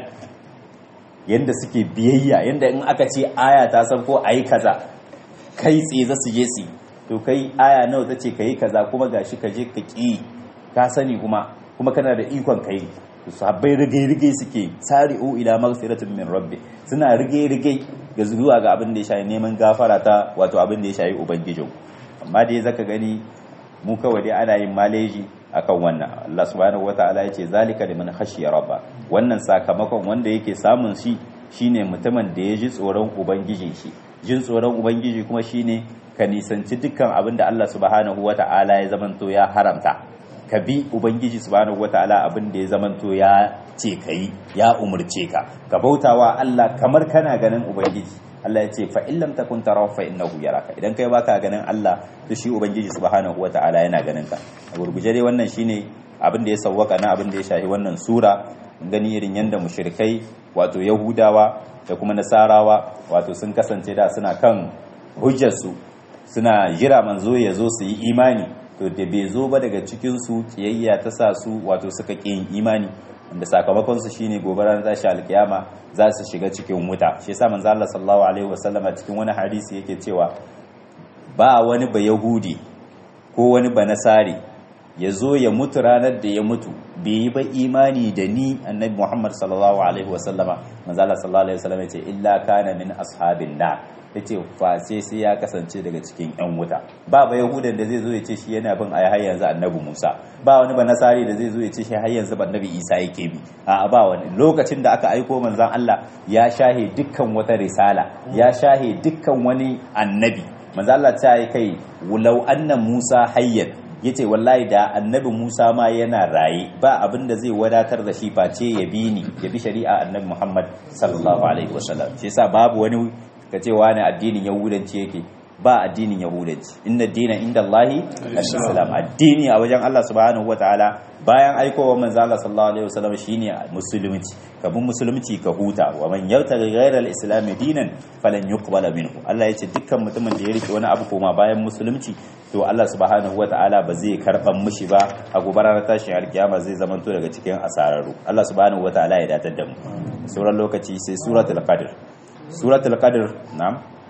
yanda suke biyayya yanda in aka ce aya ta san ko ayi kaza kai tsaye za su je su to kai aya nawa tace kai kaza kuma gashi ka je ka ki ka sani kuma kuma kana da ikon kai sahabbai rige-rige suke sari'u ila maghfiratin min rabbi suna rige-rige ga zuwa ga abin da ya shayi neman gafara ta wato abin da ya shayi ubangijin amma dai zaka gani mu kawai dai ana yin maleji akan wannan Allah subhanahu wataala yace zalika liman khashiya rabba wannan sakamakon wanda yake samun shi shine mutumin da ya ji tsoron ubangijin shi jin tsoron ubangiji kuma shine ka nisanci dukkan abin da Allah subhanahu wataala ya zamanto ya haramta ka bi ubangiji subhanahu wataala abin da ya zamanto ya ce kai ya umurce ka ka bautawa Allah kamar kana ganin ubangiji Allah ya ce fa in lam takun tarahu fa innahu yaraka idan kai baka ganin Allah to shi ubangiji subhanahu wataala yana ganin ka a gurguje dai wannan shine abin da ya sawwaka na abin da ya shahi wannan sura gani irin yanda mushrikai wato yahudawa da kuma nasarawa wato sun kasance da suna kan hujjarsu suna jira manzo ya zo su yi imani to da bai zo ba daga cikinsu kiyayya ta sa su wato suka ƙin imani wanda sakamakonsu shine gobe ranar tashi alkiyama za su shiga cikin wuta shi yasa manzo Allah sallallahu alaihi wasallama cikin wani hadisi yake cewa ba wani ba yahudi ko wani ba nasari ya zo ya mutu ranar da ya mutu bai yi ba imani da ni annabi Muhammad sallallahu alaihi wasallama manzo Allah sallallahu alaihi wasallama yace illa kana min ashabin nar yace face sai ya kasance daga cikin yan wuta ba ba yahudan da zai zo ya ce shi yana bin ayi har yanzu annabi Musa ba wani ba nasari da zai zo ya ce shi har yanzu annabi Isa yake bi a ba wani lokacin da aka aiko manzon Allah ya shahe dukkan wata risala ya shahe dukkan wani annabi manzon Allah ta yi kai walau anna Musa hayyan yace wallahi da annabi Musa ma yana raye ba abin da zai wadatar da shi face ya bi ni ya bi shari'a annabi Muhammad sallallahu alaihi wasallam shi yasa babu wani ka ce wani addinin yahudanci yake ba addinin yahudanci inna dina inda Allahi al-islam addini a wajen Allah subhanahu wataala bayan aikowa manzo Allah sallallahu alaihi wasallam shine musulunci kabin musulunci ka huta wa man yabtaghi ghayra al-islam dinan falan yuqbala minhu Allah yace dukkan mutumin da ya rike wani abu koma bayan musulunci to Allah subhanahu wataala ba zai karban mishi ba a gobarar tashin alkiyama zai zamanto daga cikin asararu Allah subhanahu wataala ya datar da mu sauran lokaci sai suratul qadr suratul qadr na'am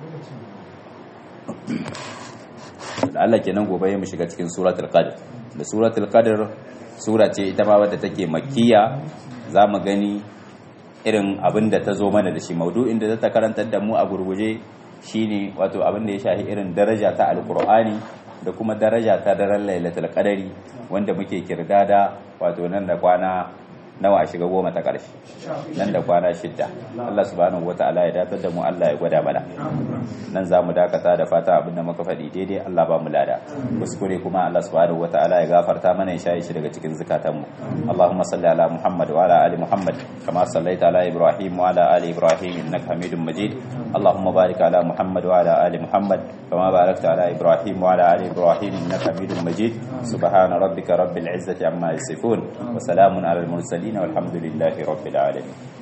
Allah kenan gobe ya mu shiga cikin suratul qadr da suratul qadr sura ce ita ma wadda take makkiya zamu gani irin abin da ta zo mana da shi maudu'in da ta karantar da mu a gurguje shine wato abin da ya shafi irin daraja ta alqur'ani da kuma daraja ta daren lailatul qadari wanda muke kirdada wato nan da kwana nawa a shiga goma ta ƙarshe nan da kwana shidda Allah subhanahu wataala ya datar da mu Allah ya gwada mana nan za mu dakata da fata abinda muka faɗi daidai Allah ba mu lada kuskure kuma Allah subhanahu wataala ya gafarta mana ya shayi shi daga cikin zakatanmu Allahumma salli ala Muhammad wa ala ali Muhammad kama sallaita ala Ibrahim wa ala ali Ibrahim innaka Hamidum Majid Allahumma barik ala Muhammad wa ala ali Muhammad kama barakta ala Ibrahim wa ala ali Ibrahim innaka Hamidum Majid subhana rabbika rabbil izzati amma yasifun wa salamun ala al mursalin والحمد لله رب العالمين